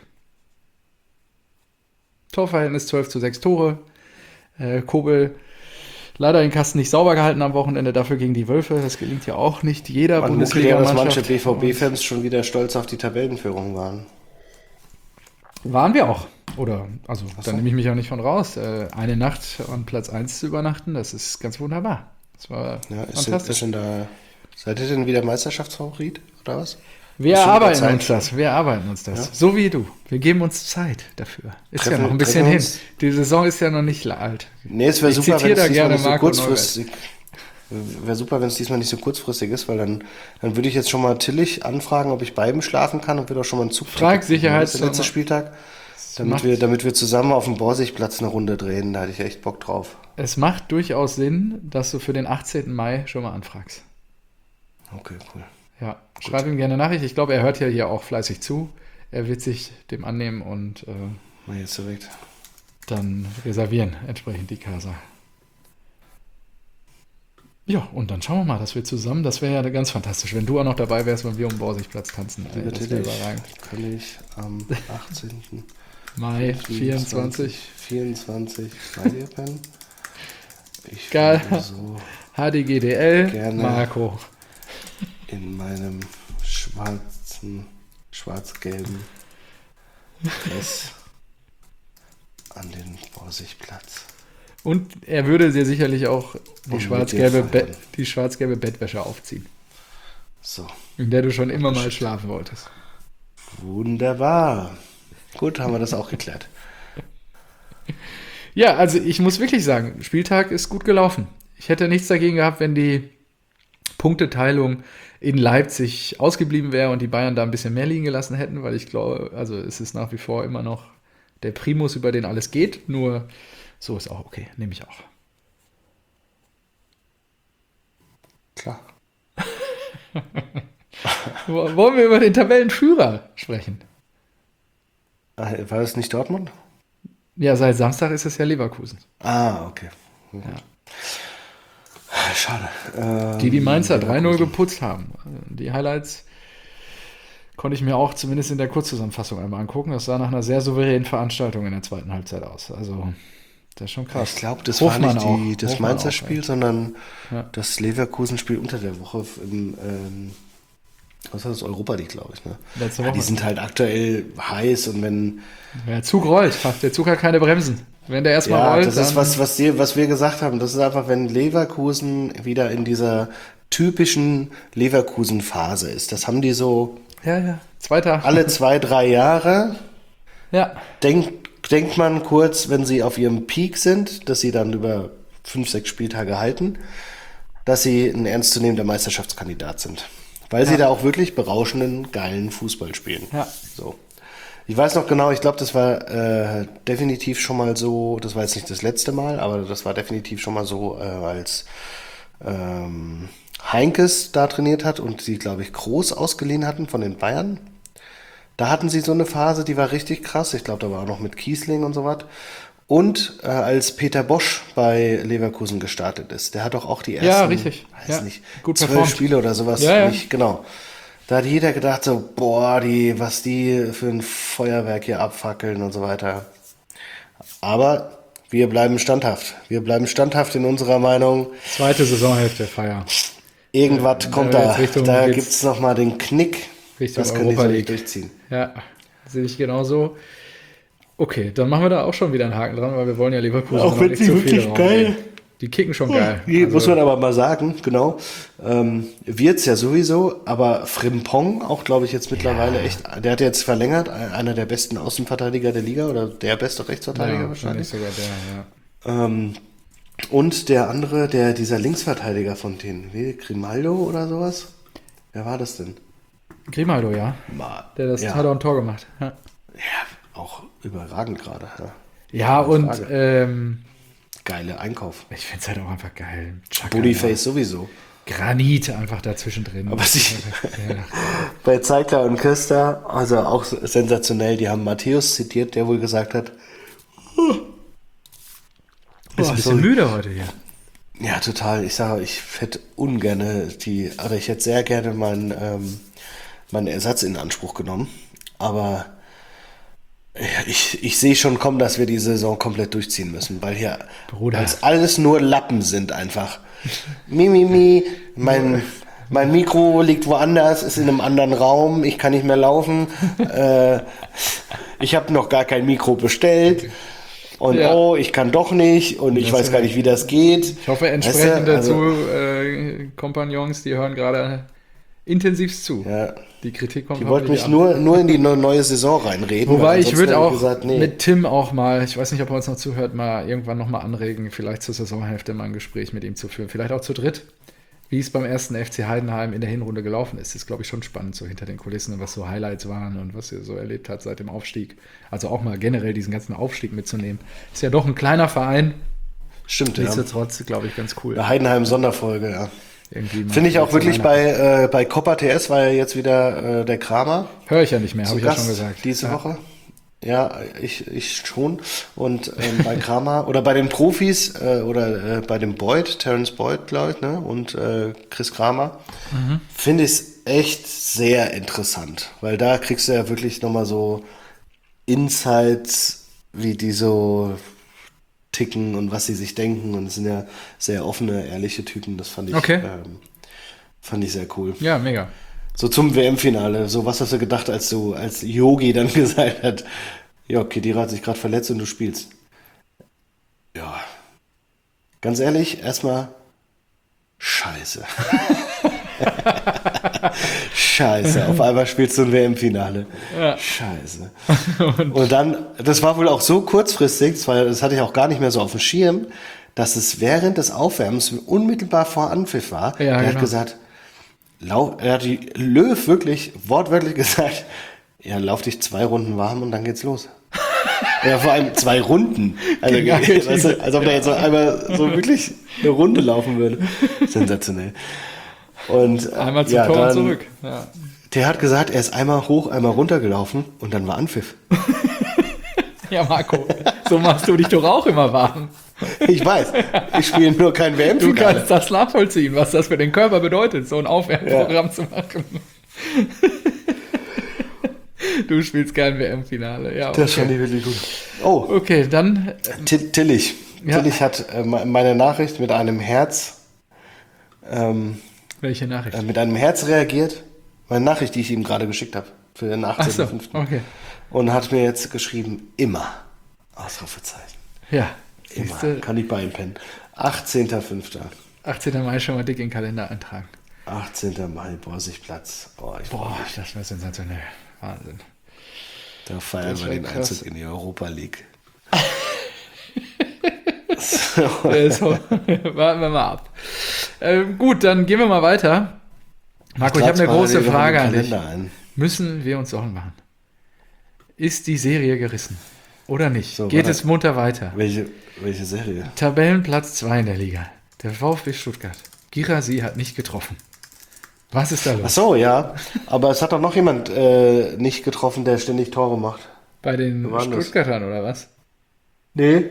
Torverhältnis zwölf zu sechs Tore, äh, Kobel leider den Kasten nicht sauber gehalten am Wochenende, dafür gegen die Wölfe, das gelingt ja auch nicht jeder Man munkelt ja, dass Bundesliga-Mannschaft. manche B V B-Fans schon wieder stolz auf die Tabellenführung waren. Waren wir auch. Oder, also, so. da nehme ich mich auch nicht von raus. Äh, eine Nacht an Platz eins zu übernachten, das ist ganz wunderbar. Das war Ja, ist, fantastisch. ist denn da, seid ihr denn wieder Meisterschaftsfavorit oder was? Wir Ist schon erarbeiten wieder Zeit uns das, wir erarbeiten uns das. Ja. So wie du. Wir geben uns Zeit dafür. Ist Treffen- ja noch ein bisschen treffen hin. uns- Die Saison ist ja noch nicht alt. Nee, es wäre Ich super, zitiere wenn es da diesmal gerne nicht so Marco kurzfristig Wäre super, wenn es diesmal nicht so kurzfristig ist, weil dann, dann würde ich jetzt schon mal Tillich anfragen, ob ich bei ihm schlafen kann und wir doch schon mal einen Zug Frag Sicherheits- Das ist der letzte Spieltag, damit macht- wir, damit wir zusammen auf dem Borsigplatz eine Runde drehen. Da hatte ich echt Bock drauf. Es macht durchaus Sinn, dass du für den achtzehnten Mai schon mal anfragst. Okay, cool. Ja, schreib ihm gerne Nachricht. Ich glaube, er hört ja hier auch fleißig zu. Er wird sich dem annehmen und äh, Mal jetzt direkt. dann reservieren entsprechend die Casa. Ja, und dann schauen wir mal, dass wir zusammen, das wäre ja ganz fantastisch, wenn du auch noch dabei wärst, wenn wir um den Borsigplatz tanzen. Ey, das wäre Natürlich überragend. kann ich am achtzehnten Mai vierundzwanzig. vierundzwanzig bei dir pennen. Ich Geil. würde so H D G D L, Gerne. Marco. in meinem schwarzen, schwarz-gelben Dress an den Borsigplatz. Und er würde dir sicherlich auch die Und schwarz-gelbe, mit dir Be- die schwarz-gelbe Bettwäsche aufziehen, So, in der du schon immer mal schlafen wolltest. wunderbar. Gut, haben wir das auch geklärt. Ja, also ich muss wirklich sagen, Spieltag ist gut gelaufen. Ich hätte nichts dagegen gehabt, wenn die Punkteteilung in Leipzig ausgeblieben wäre und die Bayern da ein bisschen mehr liegen gelassen hätten, weil ich glaube, also es ist nach wie vor immer noch der Primus, über den alles geht, nur so ist auch okay, nehme ich auch. Klar. Wollen wir über den Tabellenführer sprechen? Ah, war das nicht Dortmund? Ja, seit Samstag ist es ja Leverkusen. Ah, okay. Ja. Schade. Ähm, Die die Mainzer drei null Leverkusen. geputzt haben. Die Highlights konnte ich mir auch zumindest in der Kurzzusammenfassung einmal angucken. Das sah nach einer sehr souveränen Veranstaltung in der zweiten Halbzeit aus. Also, das ist schon krass. Ich glaube, das Hofmann war nicht die, auch. das Hofmann Mainzer auch, Spiel, ey. sondern Ja. das Leverkusen-Spiel unter der Woche im, ähm, was war das, Europa League, glaube ich. Ne? Letzte Ja, die Woche. sind halt aktuell heiß und wenn, Der Zug rollt. Der Zug hat keine Bremsen. Wenn der erstmal ja, rollt, das ist dann was, was, die, was wir gesagt haben, das ist einfach, wenn Leverkusen wieder in dieser typischen Leverkusen-Phase ist. Das haben die so ja, ja. Zweiter. alle zwei, drei Jahre. Ja. Denkt, denkt man kurz, wenn sie auf ihrem Peak sind, dass sie dann über fünf, sechs Spieltage halten, dass sie ein ernstzunehmender Meisterschaftskandidat sind. Weil sie Ja. da auch wirklich berauschenden, geilen Fußball spielen. Ja. So. Ich weiß noch genau, ich glaube, das war äh, definitiv schon mal so, das war jetzt nicht das letzte Mal, aber das war definitiv schon mal so, äh, als ähm, Heinkes da trainiert hat und sie, glaube ich, Groß ausgeliehen hatten von den Bayern. Da hatten sie so eine Phase, die war richtig krass. Ich glaube, da war auch noch mit Kiesling und so was. Und äh, als Peter Bosch bei Leverkusen gestartet ist, der hat doch auch die ersten, Ja, richtig. weiß Ja, nicht, gut zwölf performt. Spiele oder sowas Ja, ja. nicht, genau. Da hat jeder gedacht so, boah, die, was die für ein Feuerwerk hier abfackeln und so weiter. Aber wir bleiben standhaft. Wir bleiben standhaft in unserer Meinung. Zweite Saisonhälfte, Feier. Irgendwas Ja, kommt da da. jetzt Richtung- da jetzt gibt's noch mal den Knick. Richtung das können die Europa so League. nicht durchziehen. Ja, sehe ich genauso. Okay, dann machen wir da auch schon wieder einen Haken dran, weil wir wollen ja Leverkusen Auch noch wenn nicht sie zu wirklich viel Raum geil- geben. Die kicken schon geil. Hier Also, muss man aber mal sagen, genau. Ähm, wird's ja sowieso, aber Frimpong auch, glaube ich, jetzt mittlerweile echt, der hat jetzt verlängert, einer der besten Außenverteidiger der Liga oder der beste Rechtsverteidiger ja, wahrscheinlich. wahrscheinlich sogar der, ja. Ähm, und der andere, der, dieser Linksverteidiger von denen, wie, Grimaldo oder sowas? Wer war das denn? Grimaldo, ja. Mal, Der das ja. hat auch ein Tor gemacht. Ja, Ja, auch überragend gerade. Ja. ja Keine und Frage. ähm, Geile Einkauf. ich finde es halt auch einfach geil. Chaka, Bodyface sowieso. Granit einfach dazwischen drin. Aber sie- ja, Bei Zeigler und Köster, also auch sensationell, die haben Matthäus zitiert, der wohl gesagt hat, "Oh, Bist ein bisschen müde heute hier. Ja, total. Ich sage, ich hätte ungerne die, oder ich hätte sehr gerne meinen, ähm, meinen Ersatz in Anspruch genommen. Aber ja, ich, ich sehe schon kommen, dass wir die Saison komplett durchziehen müssen, weil hier Bruder. weil's alles nur Lappen sind einfach. Mi, mi, mi. Mein, mein Mikro liegt woanders, ist in einem anderen Raum, ich kann nicht mehr laufen. äh, ich habe noch gar kein Mikro bestellt. Und Ja. oh, ich kann doch nicht und ich Das weiß ist- gar nicht, wie das geht. Ich hoffe, entsprechend Weißt du, dazu, also- äh, Kompagnons, die hören gerade intensivst zu. Ja. Die Kritik kommt Die wollten hoffentlich mich an. nur, nur in die ne- neue Saison reinreden. Wobei weil ich ansonsten würde hätte auch gesagt, nee. mit Tim auch mal, ich weiß nicht, ob er uns noch zuhört, mal irgendwann nochmal anregen, vielleicht zur Saisonhälfte mal ein Gespräch mit ihm zu führen. Vielleicht auch zu dritt, wie es beim ersten F C Heidenheim in der Hinrunde gelaufen ist. Ist, glaube ich, schon spannend, so hinter den Kulissen und was so Highlights waren und was er so erlebt hat seit dem Aufstieg. Also auch mal generell diesen ganzen Aufstieg mitzunehmen. Ist ja doch ein kleiner Verein. Stimmt, ja. Nichtsdestotrotz, glaube ich, ganz cool. Eine Heidenheim-Sonderfolge, ja. Irgendwie mal Finde ich auch zu wirklich Weihnachten. bei, äh, bei Copa T S war ja jetzt wieder äh, der Kramer Höre ich ja nicht mehr, habe zu ich ja Gast schon gesagt. diese Ja. Woche. Ja, ich, ich schon. Und ähm, bei Kramer oder bei den Profis äh, oder äh, bei dem Boyd, Terence Boyd, glaube ich, ne? Und äh, Chris Kramer, Mhm. finde ich es echt sehr interessant, weil da kriegst du ja wirklich nochmal so Insights, wie die so ticken und was sie sich denken. Und es sind ja sehr offene, ehrliche Typen. Das fand ich, Okay. ähm, fand ich sehr cool. Ja, mega. So zum W M-Finale. So, was hast du gedacht, als du, als Yogi dann gesagt hat, ja, Khedira hat sich gerade verletzt und du spielst? Ja. Ganz ehrlich, erstmal Scheiße. Scheiße. Auf einmal spielst du ein W M-Finale. Ja. Scheiße. Und dann, das war wohl auch so kurzfristig, das, war, das hatte ich auch gar nicht mehr so auf dem Schirm, dass es während des Aufwärmens unmittelbar vor Anpfiff war. Ja, er genau. hat gesagt, lau, er hat die Löw wirklich wortwörtlich gesagt, ja, lauf dich zwei Runden warm und dann geht's los. Ja, vor allem zwei Runden. Also, Gegen weißt du, als ob der jetzt so einmal so wirklich eine Runde laufen würde. Sensationell. Und, äh, Einmal zum ja, Tor und dann- zurück. Ja. Der hat gesagt, er ist einmal hoch, einmal runter gelaufen und dann war Anpfiff. ja, Marco, so machst du dich doch auch immer warm. Ich weiß, ich spiele nur kein W Du M-Finale. kannst das nachvollziehen, was das für den Körper bedeutet, so ein Aufwärmprogramm zu machen. Du spielst kein W M-Finale. Ja, Das fand okay. ich wirklich gut. Oh, Okay, dann Till- Tillich. Ja. Tillich hat äh, me- meine Nachricht mit einem Herz, ähm, welche Nachricht? äh, mit einem Herz reagiert. Meine Nachricht, die ich ihm gerade geschickt habe, für den Ach achtzehnten so, fünften okay. Und hat mir jetzt geschrieben, immer. Ausrufezeichen. Ja, Immer. siehste, Kann ich bei ihm pennen. achtzehnten fünften achtzehnten Mai schon mal dick in den Kalender eintragen. achtzehnten Mai, Borsigplatz. Oh, ich Boah, das wäre sensationell. Wahnsinn. Da feiern Das wir wär den krass. Einzug in die Europa League. Äh, so, warten wir mal ab. Ähm, gut, dann gehen wir mal weiter. Marco, ich, habe eine große Frage an dich. Ein. Müssen wir uns Sorgen machen? Ist die Serie gerissen? Oder nicht? So, Geht warte. es munter weiter? Welche, welche Serie? Tabellenplatz zwei in der Liga. Der VfB Stuttgart. Girassi hat nicht getroffen. Was ist da Ach los? so, ja. Aber es hat doch noch jemand äh, nicht getroffen, der ständig Tore macht. Bei den Wer war denn das? Stuttgartern oder was? Nee.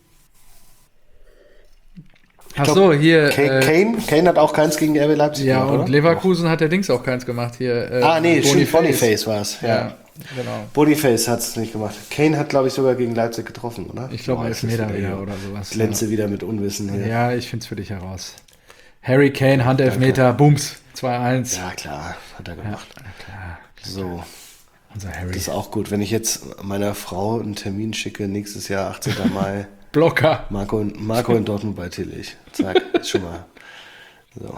Ach so, hier. Kane, äh, Kane, Kane hat auch keins gegen R B Leipzig ja, gemacht, und oder? Leverkusen hat der Dings auch keins gemacht hier. Äh, Ah, nee, stimmt, Boniface war es. Ja, Ja. genau. Boniface hat es nicht gemacht. Kane hat, glaube ich, sogar gegen Leipzig getroffen, oder? Ich glaube, Boah, elf ist das Meter wieder wieder hier. oder sowas. Glänze wieder mit Unwissen hier. Ja, ich finde es für dich heraus. Harry Kane, Handelfmeter, Bums, zwei eins. Ja, klar, hat er gemacht. Ja, klar. So, Unser Harry. das ist auch gut. Wenn ich jetzt meiner Frau einen Termin schicke, nächstes Jahr, achtzehnten Mai, Blocker. Marco, Marco in Dortmund bei Tillich. Zack, ist schon mal. So.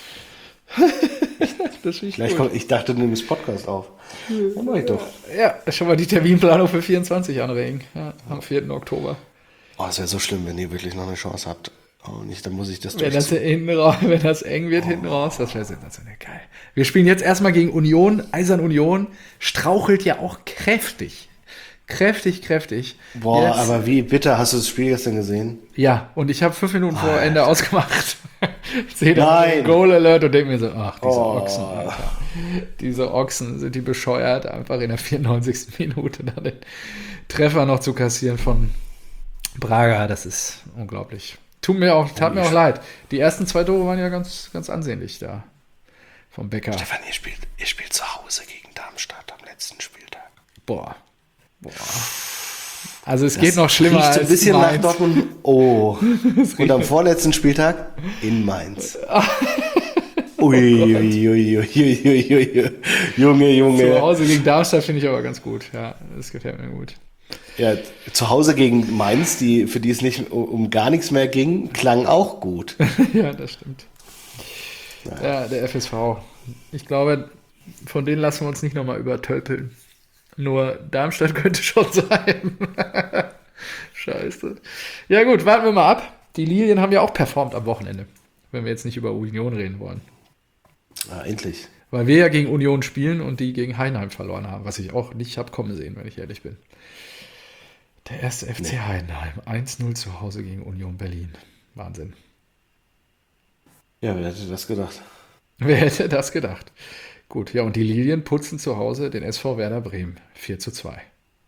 Das finde ich Gleich gut. kommt, ich dachte, du nimmst Podcast auf. Dann mach ich doch. Ja, schon mal die Terminplanung für vierundzwanzig anregen. Ja, am vierten Oktober. Oh, es wäre so schlimm, wenn ihr wirklich noch eine Chance habt. Oh, nicht, dann muss ich das Wenn das, durchziehen. hinten raus, wenn das eng wird hinten raus, das wäre sensationell geil. Wir spielen jetzt erstmal gegen Union. Eisern Union strauchelt ja auch kräftig. Kräftig, kräftig. Boah, Jetzt- aber wie bitter, hast du das Spiel gestern gesehen? Ja, und ich habe fünf Minuten vor Ende ausgemacht. Ich sehe da Nein. den Goal Alert und denke mir so, ach, diese Oh. Ochsen, Alter. Diese Ochsen, sind die bescheuert, einfach in der vierundneunzigsten Minute dann den Treffer noch zu kassieren von Braga, das ist unglaublich. Tut mir auch, tat mir auch leid. Die ersten zwei Tore waren ja ganz, ganz ansehnlich da vom Becker. Stefan, ihr spielt, ihr spielt zu Hause gegen Darmstadt am letzten Spieltag. Boah. Boah. Also es das geht noch schlimmer als ein bisschen Mainz. nach Dortmund. Oh. Und am vorletzten Spieltag in Mainz. Ui, ui, ui, ui, ui, ui. Junge, Junge. Zu Hause gegen Darmstadt finde ich aber ganz gut. Ja, das gefällt mir gut. Ja, zu Hause gegen Mainz, die, für die es nicht um, um gar nichts mehr ging, klang auch gut. Ja, das stimmt. Ja. Ja, der F S V. Ich glaube, von denen lassen wir uns nicht nochmal übertölpeln. Nur Darmstadt könnte schon sein. Scheiße. Ja gut, warten wir mal ab. Die Lilien haben ja auch performt am Wochenende, wenn wir jetzt nicht über Union reden wollen. Ah, endlich. Weil wir ja gegen Union spielen und die gegen Heidenheim verloren haben, was ich auch nicht habe kommen sehen, wenn ich ehrlich bin. Der erste F C nee. Heidenheim, eins null zu Hause gegen Union Berlin. Wahnsinn. Ja, wer hätte das gedacht? Wer hätte das gedacht? Gut, ja, und die Lilien putzen zu Hause den S V Werder Bremen. vier zu zwei.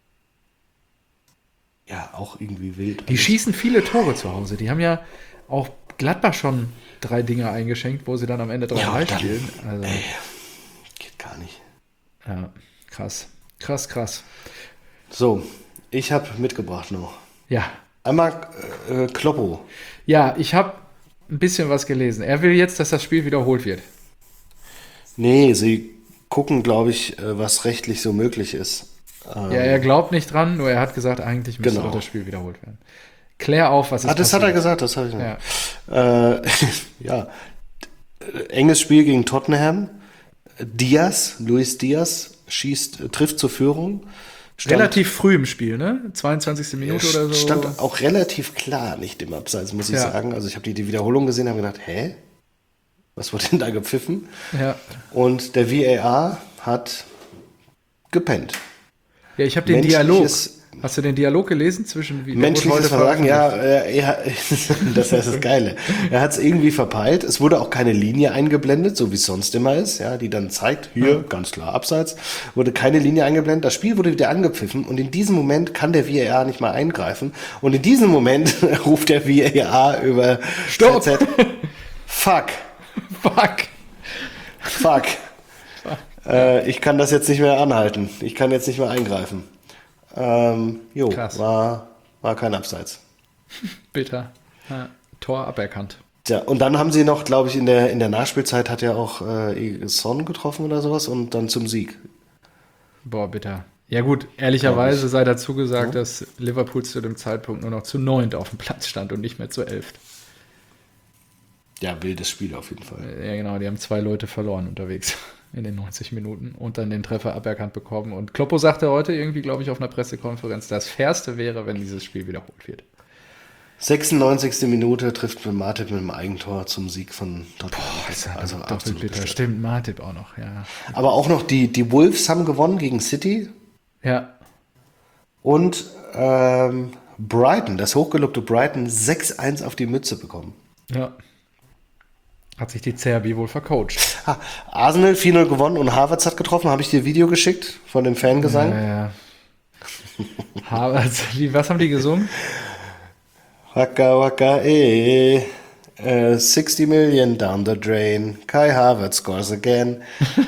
Ja, auch irgendwie wild. Die alles. Schießen viele Tore zu Hause. Die haben ja auch Gladbach schon drei Dinger eingeschenkt, wo sie dann am Ende drei ja, spielen. Also, ey, geht gar nicht. Ja, krass. Krass, krass. So, ich habe mitgebracht noch. Ja. Einmal äh, Kloppo. Ja, ich habe ein bisschen was gelesen. Er will jetzt, dass das Spiel wiederholt wird. Nee, sie gucken, glaube ich, was rechtlich so möglich ist. Ähm, ja, er glaubt nicht dran, nur er hat gesagt, eigentlich müsste genau. das Spiel wiederholt werden. Klär auf, was ist ah, das passiert. hat er gesagt, das habe ich noch. Ja. Äh, ja, enges Spiel gegen Tottenham. Diaz, Luis Diaz, schießt, trifft zur Führung. Stand, relativ früh im Spiel, ne? zweiundzwanzigste Minute oder so. Stand auch relativ klar nicht im Abseits, muss ich ja. sagen. Also ich habe die, die Wiederholung gesehen und habe gedacht, hä? Was wurde denn da gepfiffen? Ja. Und der V A R hat gepennt. Ja, ich habe den Dialog. Hast du den Dialog gelesen zwischen wie menschliches Versagen? Ja, äh, ja, das ist das Geile. Er hat es irgendwie verpeilt. Es wurde auch keine Linie eingeblendet, so wie es sonst immer ist, ja, die dann zeigt, hier, ja. ganz klar, abseits. Wurde keine Linie eingeblendet. Das Spiel wurde wieder angepfiffen und in diesem Moment kann der V A R nicht mal eingreifen. Und in diesem Moment ruft der V A R über Stopp! Z Z, Fuck. Fuck. Fuck. Fuck. Äh, ich kann das jetzt nicht mehr anhalten. Ich kann jetzt nicht mehr eingreifen. Ähm, jo, Krass. war, war kein Abseits. Bitter. Ja, Tor aberkannt. Tja, und dann haben sie noch, glaube ich, in der, in der Nachspielzeit hat ja auch äh, Son getroffen oder sowas und dann zum Sieg. Boah, bitter. Ja gut, ehrlicherweise sei dazu gesagt, ja. dass Liverpool zu dem Zeitpunkt nur noch zu neunt auf dem Platz stand und nicht mehr zu elft. Ja, wildes Spiel auf jeden Fall. Ja, genau, die haben zwei Leute verloren unterwegs in den neunzig Minuten und dann den Treffer aberkannt bekommen. Und Kloppo sagte heute irgendwie, glaube ich, auf einer Pressekonferenz, das Fairste wäre, wenn dieses Spiel wiederholt wird. sechsundneunzigste Minute trifft Matip mit einem Eigentor zum Sieg von Tottenham. Boah, ist ja also absolut bitter. Stimmt, Matip auch noch, ja. Aber auch noch die, die Wolves haben gewonnen gegen City. Ja. Und ähm, Brighton, das hochgelobte Brighton, sechs eins auf die Mütze bekommen. Ja. Hat sich die Zerbi wohl vercoacht. Ah, Arsenal vier null gewonnen und Havertz hat getroffen. Habe ich dir ein Video geschickt von dem Fangesang? Ja, ja. Havertz, wie, was haben die gesungen? Waka waka eh, uh, sixty million down the drain, Kai Havertz scores again.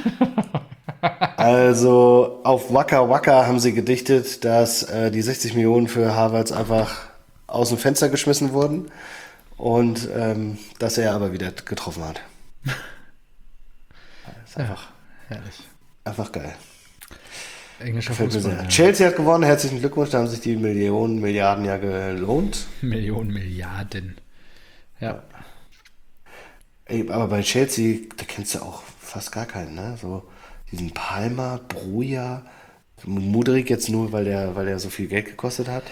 Also auf Waka Waka haben sie gedichtet, dass äh, die sechzig Millionen für Havertz einfach aus dem Fenster geschmissen wurden. Und ähm, dass er aber wieder getroffen hat. Ist einfach, ja, herrlich. Einfach geil. Englischer Fußball. Ja. Chelsea hat gewonnen, herzlichen Glückwunsch, da haben sich die Millionen, Milliarden ja gelohnt. Millionen, Milliarden. Ja. Ey, aber bei Chelsea, da kennst du auch fast gar keinen, ne? So diesen Palmer, Broja, Mudryk jetzt nur, weil der, weil der so viel Geld gekostet hat.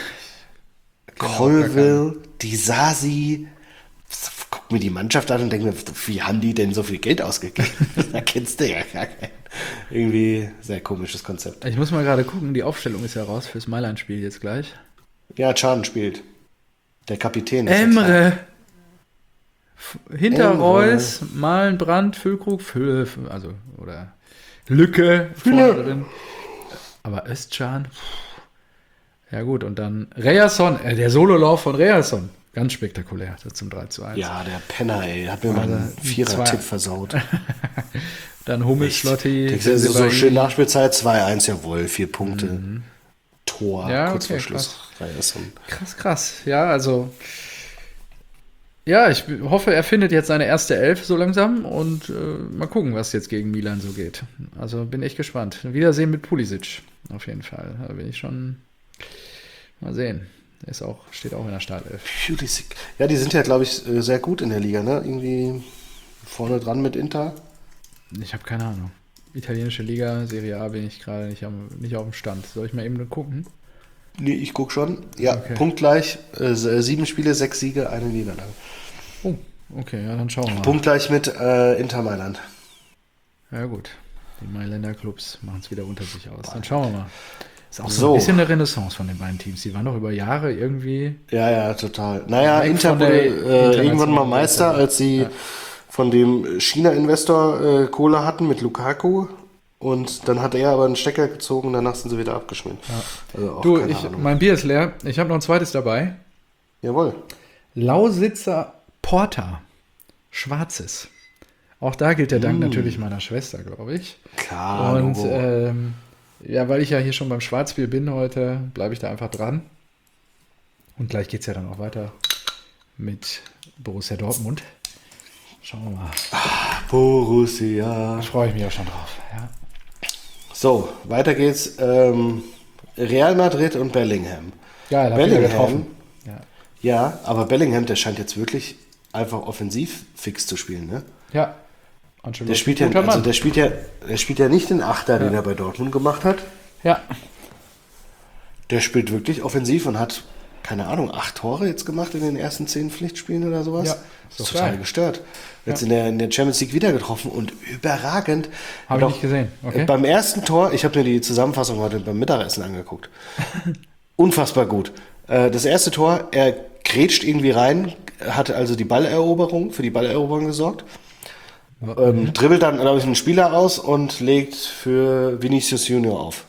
Colville, Disasi, guck mir die Mannschaft an und denke mir, wie haben die denn so viel Geld ausgegeben? Da kennst du ja gar keinen. Irgendwie sehr komisches Konzept. Ich muss mal gerade gucken, die Aufstellung ist ja raus fürs Mailand-Spiel jetzt gleich. Ja, Can spielt. Der Kapitän. Emre! Hinter Emre. Reus, Malen, Brandt, Füllkrug, Füll, also, oder Lücke vorne drin. Aber Özcan, Ja gut, und dann Reasson, äh, der Sololauf von Reasson. Ganz spektakulär, das zum drei zu eins. Ja, der Penner, ey, hat mir mal Also, einen Vierer-Tipp zwei- versaut. Dann Hummels, Schlotti. Das ist so Bensebaini. schön Nachspielzeit, zwei eins, jawohl, vier Punkte. Tor, Ja, kurz okay, vor Schluss. Reierson. Krass, krass. Ja, also. Ja, ich hoffe, er findet jetzt seine erste Elf so langsam und äh, mal gucken, was jetzt gegen Milan so geht. Also bin echt gespannt. Wiedersehen mit Pulisic, auf jeden Fall. Da bin ich schon. Mal sehen. Er ist auch, steht auch in der Startelf. Pulisic. Ja, die sind ja, glaube ich, äh, sehr gut in der Liga, ne? Irgendwie vorne dran mit Inter. Ich habe keine Ahnung. Italienische Liga, Serie A bin ich gerade nicht, am, nicht auf dem Stand. Soll ich mal eben gucken? Nee, ich guck schon. Ja, Okay. punktgleich. Äh, sieben Spiele, sechs Siege, eine Niederlage. Oh, okay, ja, dann schauen wir mal. Punktgleich mit äh, Inter Mailand. Ja gut, die Mailänder Clubs machen es wieder unter sich aus. Dann schauen wir mal. Ist auch so, So. ein bisschen eine Renaissance von den beiden Teams. Die waren doch über Jahre irgendwie. Ja, ja, total. Naja, Weg Inter von wurde der äh, internationalen irgendwann mal Meister, als sie Ja. von dem China-Investor äh, Kohle hatten mit Lukaku. Und dann hat er aber einen Stecker gezogen, danach sind sie wieder abgeschmiert. Also auch Du, keine ich, Ahnung. mein Bier ist leer. Ich habe noch ein zweites dabei. Jawohl. Lausitzer Porter. Schwarzes. Auch da gilt der Dank Mm. natürlich meiner Schwester, glaube ich. Klar, Und Logo. ähm, ja, weil ich ja hier schon beim Schwarzbier bin heute, bleibe ich da einfach dran. Und gleich geht es ja dann auch weiter mit Borussia Dortmund. Schauen wir mal. Borussia. Da freue ich mich auch schon drauf. Ja. So, weiter geht's. Ähm, Real Madrid und Bellingham. Geil, hab wieder Bellingham, getroffen. Ja. ja, aber Bellingham, der scheint jetzt wirklich einfach offensiv fix zu spielen, ne? ja. Ancelotti, Der spielt ja, guter also Mann. der spielt ja, der spielt ja nicht den Achter, den er bei Dortmund gemacht hat. ja. Der spielt wirklich offensiv und hat, keine Ahnung, acht Tore jetzt gemacht in den ersten zehn Pflichtspielen oder sowas. Ja, Das ist ist doch total geil. gestört. Jetzt Ja. in, der, in der Champions League wieder getroffen und überragend. Habe Und ich auch, nicht gesehen. Okay. äh, Beim ersten Tor, ich habe mir die Zusammenfassung heute beim Mittagessen angeguckt. Unfassbar gut. Äh, Das erste Tor, er grätscht irgendwie rein, hat also die Balleroberung, für die Balleroberung gesorgt. Ähm, dribbelt dann, glaube ich, einen Spieler aus und legt für Vinicius Junior auf.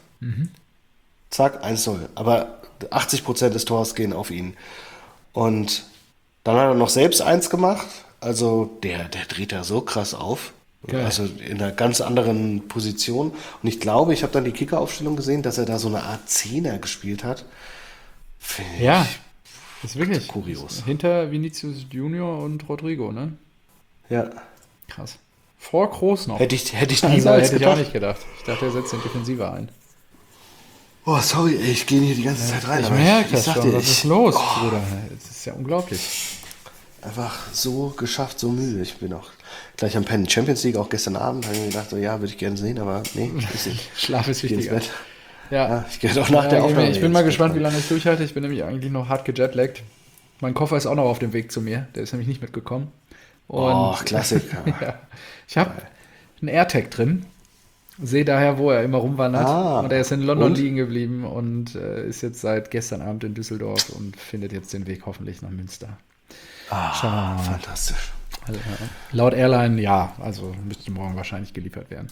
Zack, eins null. Aber achtzig Prozent des Tors gehen auf ihn. Und dann hat er noch selbst eins gemacht. Also der, der dreht da so krass auf. Geil. Also in einer ganz anderen Position. Und ich glaube, ich habe dann die Kicker-Aufstellung gesehen, dass er da so eine Art Zehner gespielt hat. Finde Ja, ich- ist wirklich kurios. Hinter Vinicius Junior und Rodrigo, ne? Ja. Krass. Vor Kroos noch. Hätte ich, hätte ich also, niemals hätte ich auch gedacht. nicht gedacht. Ich dachte, er setzt den Defensiver ein. Oh, sorry, ey, ich gehe hier die ganze Zeit rein. ich aber merke ich das sag schon. dir, Was ich- ist los, oh, Bruder? Das ist ja unglaublich. Einfach so geschafft, so müde. Ich bin auch gleich am Pennen. Champions League auch gestern Abend. Habe ich mir gedacht, so, ja, würde ich gerne sehen, aber nee, ich nicht. Schlaf ist Ich gehe ins wichtiger. Bett. Ja. Ja, ich gehe doch nach Ja, der ich bin- Aufnahme. ich bin jetzt mal ins gespannt, wie Bett. lange ich durchhalte. Ich bin nämlich eigentlich noch hart gejetlaggt. Mein Koffer ist auch noch auf dem Weg zu mir. Der ist nämlich nicht mitgekommen. Und Oh, Klassiker. ja. Ich habe einen AirTag drin. Sehe daher, wo er immer rumwandert. Ah, und er ist in London und? liegen geblieben und äh, ist jetzt seit gestern Abend in Düsseldorf und findet jetzt den Weg hoffentlich nach Münster. Schauen wir Ah, mal. fantastisch. Also, äh, laut Airline, ja. Also müsste morgen wahrscheinlich geliefert werden.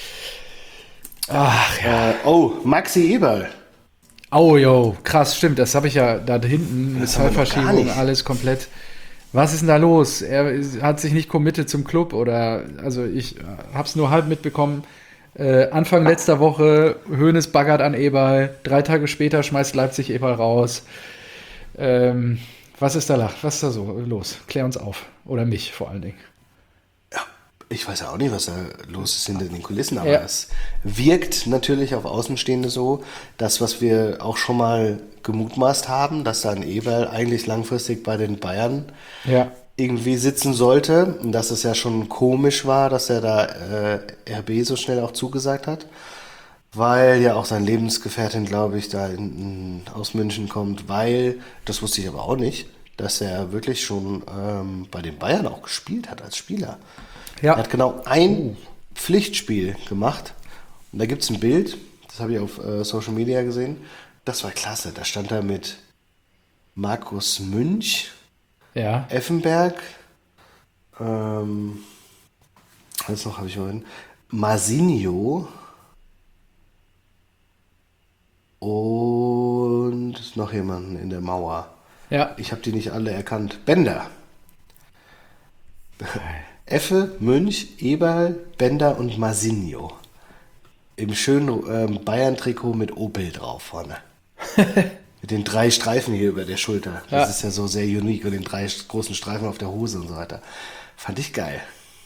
Ach, Äh, oh, Maxi Eberl. Oh, yo, krass, stimmt. Das habe ich ja da hinten mit Das haben wir noch gar Zeitverschiebung nicht. alles komplett. Was ist denn da los? Er ist- hat sich nicht committed zum Club oder, also ich habe es nur halb mitbekommen. Äh, Anfang letzter Woche, Hoeneß baggert an Eberl. Drei Tage später schmeißt Leipzig Eberl raus. Ähm, was ist da lach? Was ist da so los? Klär uns auf. Oder mich vor allen Dingen. Ich weiß ja auch nicht, was da los ist hinter den Kulissen, aber Ja. es wirkt natürlich auf Außenstehende so, das, was wir auch schon mal gemutmaßt haben, dass dann Eberl eigentlich langfristig bei den Bayern Ja. irgendwie sitzen sollte. Und dass es ja schon komisch war, dass er da äh, R B so schnell auch zugesagt hat. Weil ja auch sein Lebensgefährtin, glaube ich, da in, in, aus München kommt. Weil, das wusste ich aber auch nicht, dass er wirklich schon ähm, bei den Bayern auch gespielt hat als Spieler. Ja. Er hat genau ein Pflichtspiel gemacht. Und da gibt es ein Bild, das habe ich auf äh, Social Media gesehen. Das war klasse. Da stand er mit Markus Münch, Ja. Effenberg, ähm, was noch habe ich vorhin, Marcinho und und noch jemanden in der Mauer. Ja. Ich habe die nicht alle erkannt. Bender. Effe, Münch, Eberl, Bender und Masinho. Im schönen ähm, Bayern-Trikot mit Opel drauf vorne. Mit den drei Streifen hier über der Schulter. Das Ja. ist ja so sehr unique. Und den drei großen Streifen auf der Hose und so weiter. Fand ich geil.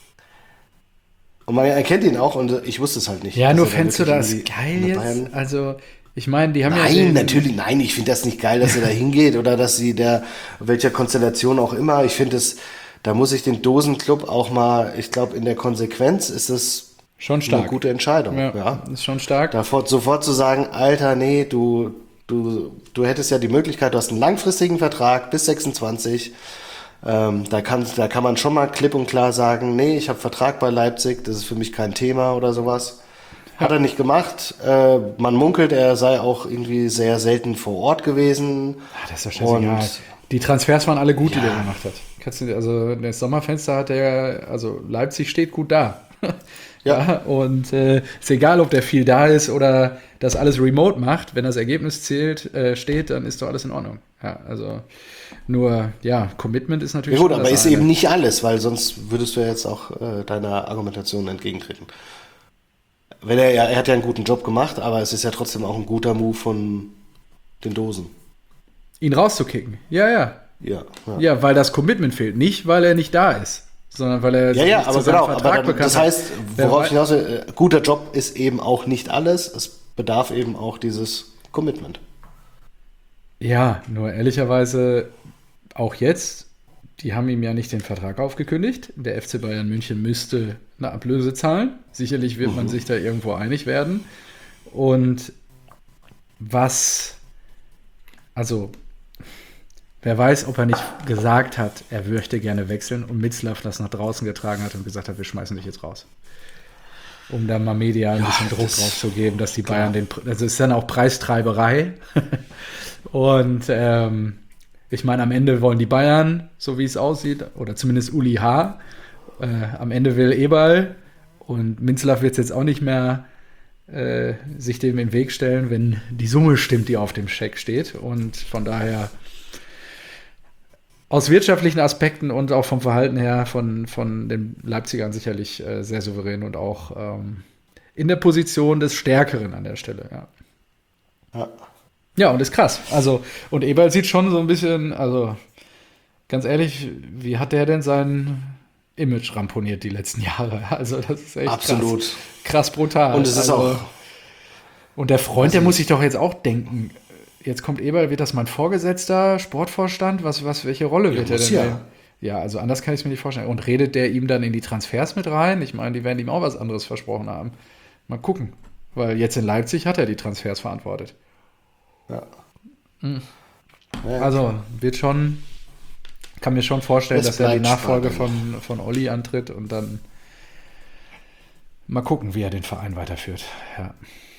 Und man erkennt ihn auch und ich wusste es halt nicht. Ja, dass nur er da fändest du wirklich das irgendwie geil eine jetzt? Bayern- Also, ich meine, die haben ja... Nein, den- natürlich, nein, ich finde das nicht geil, dass er da hingeht oder dass sie der, welcher Konstellation auch immer. Ich finde es, da muss ich den Dosenclub auch mal, ich glaube, in der Konsequenz ist es Schon stark. eine gute Entscheidung. Ja, Ja. ist schon stark. Davor, sofort zu sagen, Alter, nee, du, du, du hättest ja die Möglichkeit, du hast einen langfristigen Vertrag bis sechsundzwanzig. Ähm, da, kann, da kann man schon mal klipp und klar sagen, nee, ich habe Vertrag bei Leipzig, das ist für mich kein Thema oder sowas. Hat er nicht gemacht. Äh, man munkelt, er sei auch irgendwie sehr selten vor Ort gewesen. Ah, das ist doch scheißegal. Und- Die Transfers waren alle gut, die Ja. der gemacht hat. Kannst du, also das Sommerfenster hat der, also Leipzig steht gut da. Ja. Und äh, ist egal, ob der viel da ist oder das alles remote macht. Wenn das Ergebnis zählt, äh, steht, dann ist doch alles in Ordnung. Ja, also nur, ja, Commitment ist Ja natürlich gut, schon aber das ist eine. eben nicht alles, weil sonst würdest du ja jetzt auch äh, deiner Argumentation entgegentreten. Wenn er ja, er hat ja einen guten Job gemacht, aber es ist ja trotzdem auch ein guter Move von den Dosen. Ihn rauszukicken. Ja, ja. Ja, ja. Ja, weil das Commitment fehlt. Nicht, weil er nicht da ist, sondern weil er Ja, ja, nicht aber zu seinem genau. Aber Vertrag dann, bekannt das hat. heißt, Wer worauf wei- ich hinaus will, äh, guter Job ist eben auch nicht alles. Es bedarf eben auch dieses Commitment. Ja, nur ehrlicherweise auch jetzt, die haben ihm ja nicht den Vertrag aufgekündigt. Der F C Bayern München müsste eine Ablöse zahlen. Sicherlich wird man sich da irgendwo einig werden. Und was, also, wer weiß, ob er nicht gesagt hat, er möchte gerne wechseln und Mitzlaff das nach draußen getragen hat und gesagt hat, wir schmeißen dich jetzt raus. Um da mal medial ein Ja, bisschen Druck das- drauf zu geben, dass die Bayern den, also es ist dann auch Preistreiberei. Und ähm, ich meine, am Ende wollen die Bayern, so wie es aussieht, oder zumindest Uli H., äh, am Ende will Eberl und Minzlaff wird jetzt auch nicht mehr äh, sich dem im Weg stellen, wenn die Summe stimmt, die auf dem Scheck steht. Und von daher aus wirtschaftlichen Aspekten und auch vom Verhalten her von, von den Leipzigern sicherlich äh, sehr souverän und auch ähm, in der Position des Stärkeren an der Stelle, ja. Ja. Ja, und ist krass. Also, und Eberl sieht schon so ein bisschen, also ganz ehrlich, wie hat der denn sein Image ramponiert die letzten Jahre? Also, das ist echt Absolut. krass, krass brutal. Und es ist also, auch- Und der Freund, der muss sich doch jetzt auch denken, jetzt kommt Eberl, wird das mein Vorgesetzter, Sportvorstand? Was, was, welche Rolle wird er muss denn? ja. nehmen? Ja, also anders kann ich es mir nicht vorstellen. Und redet der ihm dann in die Transfers mit rein? Ich meine, die werden ihm auch was anderes versprochen haben. Mal gucken. Weil jetzt in Leipzig hat er die Transfers verantwortet. Ja. Ja, Also wird schon, kann mir schon vorstellen, Es dass er die bleibt Nachfolge spannend. von, von Olli antritt und dann mal gucken, wie er den Verein weiterführt. Ja.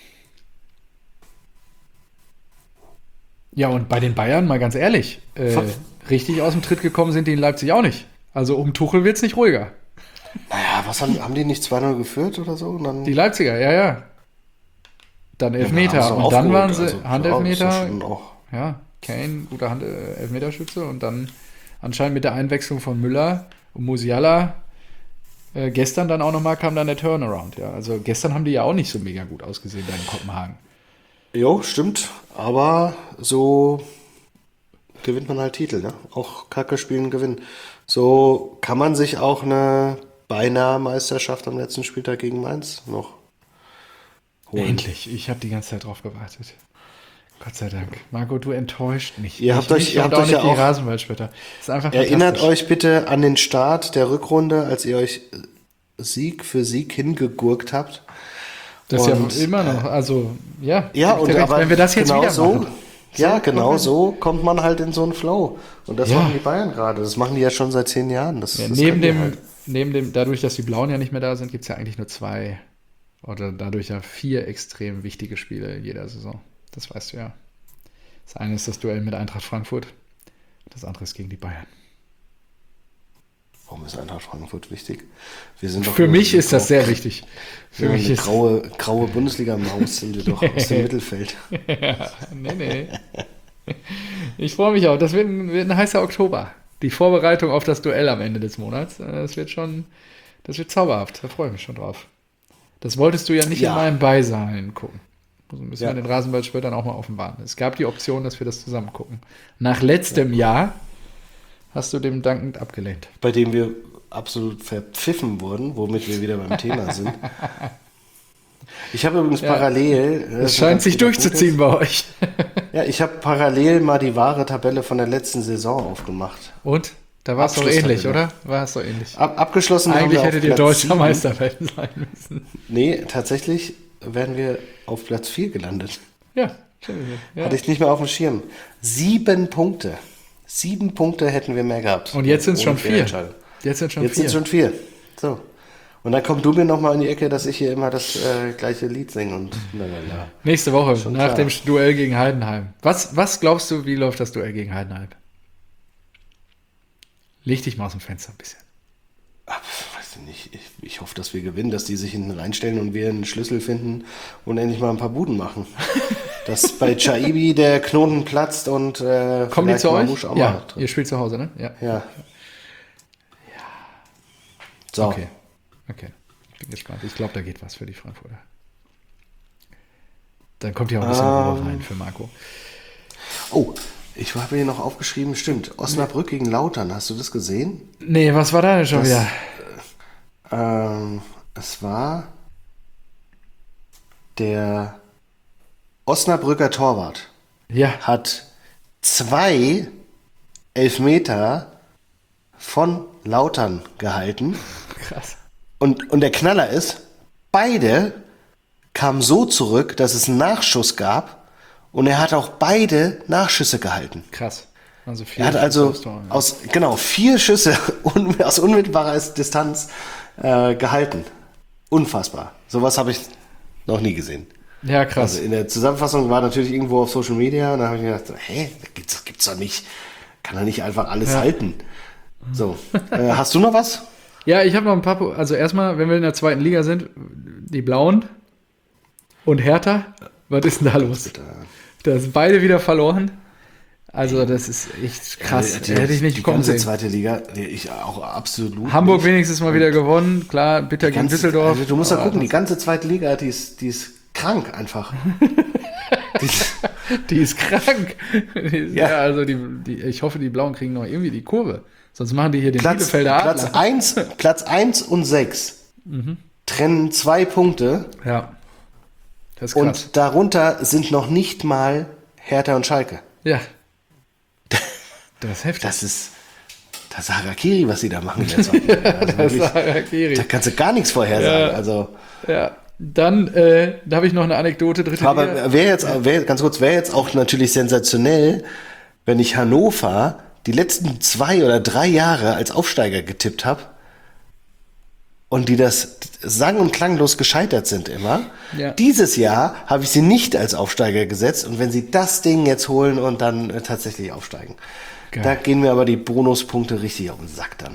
Ja, und bei den Bayern, mal ganz ehrlich, äh, Ver- richtig aus dem Tritt gekommen sind die in Leipzig auch nicht. Also um Tuchel wird es nicht ruhiger. Naja, was haben, haben die nicht zwei null geführt oder so? Und dann Die Leipziger, ja, ja. Dann Elfmeter. haben sie Und dann waren aufgeholt. sie Also, Handelfmeter. ja, ist ja schon auch- Ja, Kane, guter Hand, äh, Elfmeterschütze und dann anscheinend mit der Einwechslung von Müller und Musiala äh, gestern dann auch nochmal kam dann der Turnaround. Ja, also gestern haben die ja auch nicht so mega gut ausgesehen da in Kopenhagen. Jo, stimmt. Aber so gewinnt man halt Titel, ne? Auch Kacke spielen gewinnen. So kann man sich auch eine beinahe Meisterschaft am letzten Spieltag gegen Mainz noch holen. Endlich, ich habe die ganze Zeit drauf gewartet. Gott sei Dank. Marco, du enttäuscht mich. Ihr habt Ich euch- nicht ihr und habt euch nicht ja die auch- Rasenballspötter. Ist einfach Erinnert fantastisch. euch bitte an den Start der Rückrunde, als ihr euch Sieg für Sieg hingegurkt habt. Das ist Und, ja immer noch, also ja. Ja, geb ich und dir recht, aber wenn wir das jetzt genau wieder so, machen. ja, So, genau guck mal. so kommt man halt in so einen Flow. Und das Ja. machen die Bayern gerade. Das machen die ja schon seit zehn Jahren. Das, Ja, das neben können die dem, halt. neben dem, dadurch, dass die Blauen ja nicht mehr da sind, gibt es ja eigentlich nur zwei oder dadurch ja vier extrem wichtige Spiele in jeder Saison. Das weißt du ja. Das eine ist das Duell mit Eintracht Frankfurt, das andere ist gegen die Bayern. Warum ist Eintracht Frankfurt wichtig? Wir sind doch Für nur mich eine ist das grau- sehr wichtig. Für ja, mich eine ist graue, graue Bundesliga-Maus sind wir doch aus dem Mittelfeld. ja, nee, nee. Ich freue mich auch. Das wird ein, wird ein heißer Oktober. Die Vorbereitung auf das Duell am Ende des Monats. äh, Das wird schon, das wird zauberhaft. Da freue ich mich schon drauf. Das wolltest du ja nicht Ja. in meinem Beisein gucken. Also müssen Ja. wir den Rasenballspöttern auch mal offenbaren. Es gab die Option, dass wir das zusammen gucken. Nach letztem Jahr hast du dem dankend abgelehnt. Bei dem wir absolut verpfiffen wurden, womit wir wieder beim Thema sind. Ich habe übrigens Ja. parallel... äh, Es scheint sich durchzuziehen bei euch. Ja, ich habe parallel mal die wahre Tabelle von der letzten Saison aufgemacht. Und? Da war es doch Abschlusstabelle. ähnlich, oder? War es doch ähnlich. Ab, abgeschlossen haben Eigentlich wir auf hättet ihr Platz deutscher sieben. Meister werden sein müssen. Nee, tatsächlich wären wir auf Platz vier gelandet. Ja, ja. Hatte ich nicht mehr auf dem Schirm. Sieben Punkte. Sieben Punkte hätten wir mehr gehabt. Und jetzt sind es Ohne schon vier. Fehlentscheidung. Jetzt sind schon Jetzt sind vier. es schon vier. So. Und dann kommst du mir nochmal in die Ecke, dass ich hier immer das äh, gleiche Lied singe und lalala. Nächste Woche, Schon nach klar. dem Duell gegen Heidenheim. Was, was glaubst du, wie läuft das Duell gegen Heidenheim? Leg dich mal aus dem Fenster ein bisschen. Ach, weiß ich nicht. Ich, ich hoffe, dass wir gewinnen, dass die sich hinten reinstellen und wir einen Schlüssel finden und endlich mal ein paar Buden machen. Dass bei Chaibi der Knoten platzt und äh, Kommen die vielleicht zu euch? Mamouche auch Ja, mal drin. ihr spielt zu Hause, ne? Ja. Ja. So. Okay. Okay. Ich bin gespannt. Ich glaube, da geht was für die Frankfurter. Dann kommt ja auch ein bisschen Ähm. Ruhe rein für Marco. Oh, ich habe hier noch aufgeschrieben, stimmt. Osnabrück gegen Lautern, hast du das gesehen? Nee, was war da denn schon Das- wieder? Ähm, es war der Osnabrücker Torwart Ja, hat zwei Elfmeter von Lautern gehalten. krass. Und, und der Knaller ist, beide kamen so zurück, dass es einen Nachschuss gab und er hat auch beide Nachschüsse gehalten. Krass. Also vier Er hat also Schüsse aufs Tor, ja. aus, genau, vier Schüsse un, aus unmittelbarer Distanz äh, gehalten. Unfassbar. Sowas habe ich noch nie gesehen. Ja, krass. Also in der Zusammenfassung war natürlich irgendwo auf Social Media und da habe ich mir gedacht, hä, das gibt's, gibt's doch nicht. Kann er nicht einfach alles Ja. halten. So, äh, hast du noch was? Ja, ich habe noch ein paar. Po- Also erstmal, wenn wir in der zweiten Liga sind, die Blauen und Hertha, was ist denn da los? Da sind beide wieder verloren. Also das ist echt krass. Die, Hätte ich nicht die kommen ganze sehen. zweite Liga, die ich auch absolut. Hamburg nicht. wenigstens mal wieder gewonnen. Klar, bitter gegen Ganze- Düsseldorf. Also du musst ja Aber gucken, die ganze zweite Liga, die ist, die ist krank einfach. die, Die ist krank. Die ist, ja. Ja. also die, die, ich hoffe, die Blauen kriegen noch irgendwie die Kurve. Sonst machen die hier den Platz, Bielefelder Platz Adler. eins, Platz eins und sechs trennen zwei Punkte Ja. Das ist krass. und darunter sind noch nicht mal Hertha und Schalke. ja. Das ist heftig. Das ist das ist Harakiri, was sie da machen. in der zweiten Liga. Also Das wirklich, ist Harakiri. da kannst du gar nichts vorhersagen. Ja. Also, Ja. Dann, äh, da habe ich noch eine Anekdote, dritte Liga. aber wäre jetzt, wär, ganz kurz, wäre jetzt auch natürlich sensationell, wenn ich Hannover die letzten zwei oder drei Jahre als Aufsteiger getippt habe und die das sang- und klanglos gescheitert sind immer. Ja. Dieses Jahr habe ich sie nicht als Aufsteiger gesetzt und wenn sie das Ding jetzt holen und dann äh, tatsächlich aufsteigen, Geil. da gehen mir aber die Bonuspunkte richtig auf den Sack dann.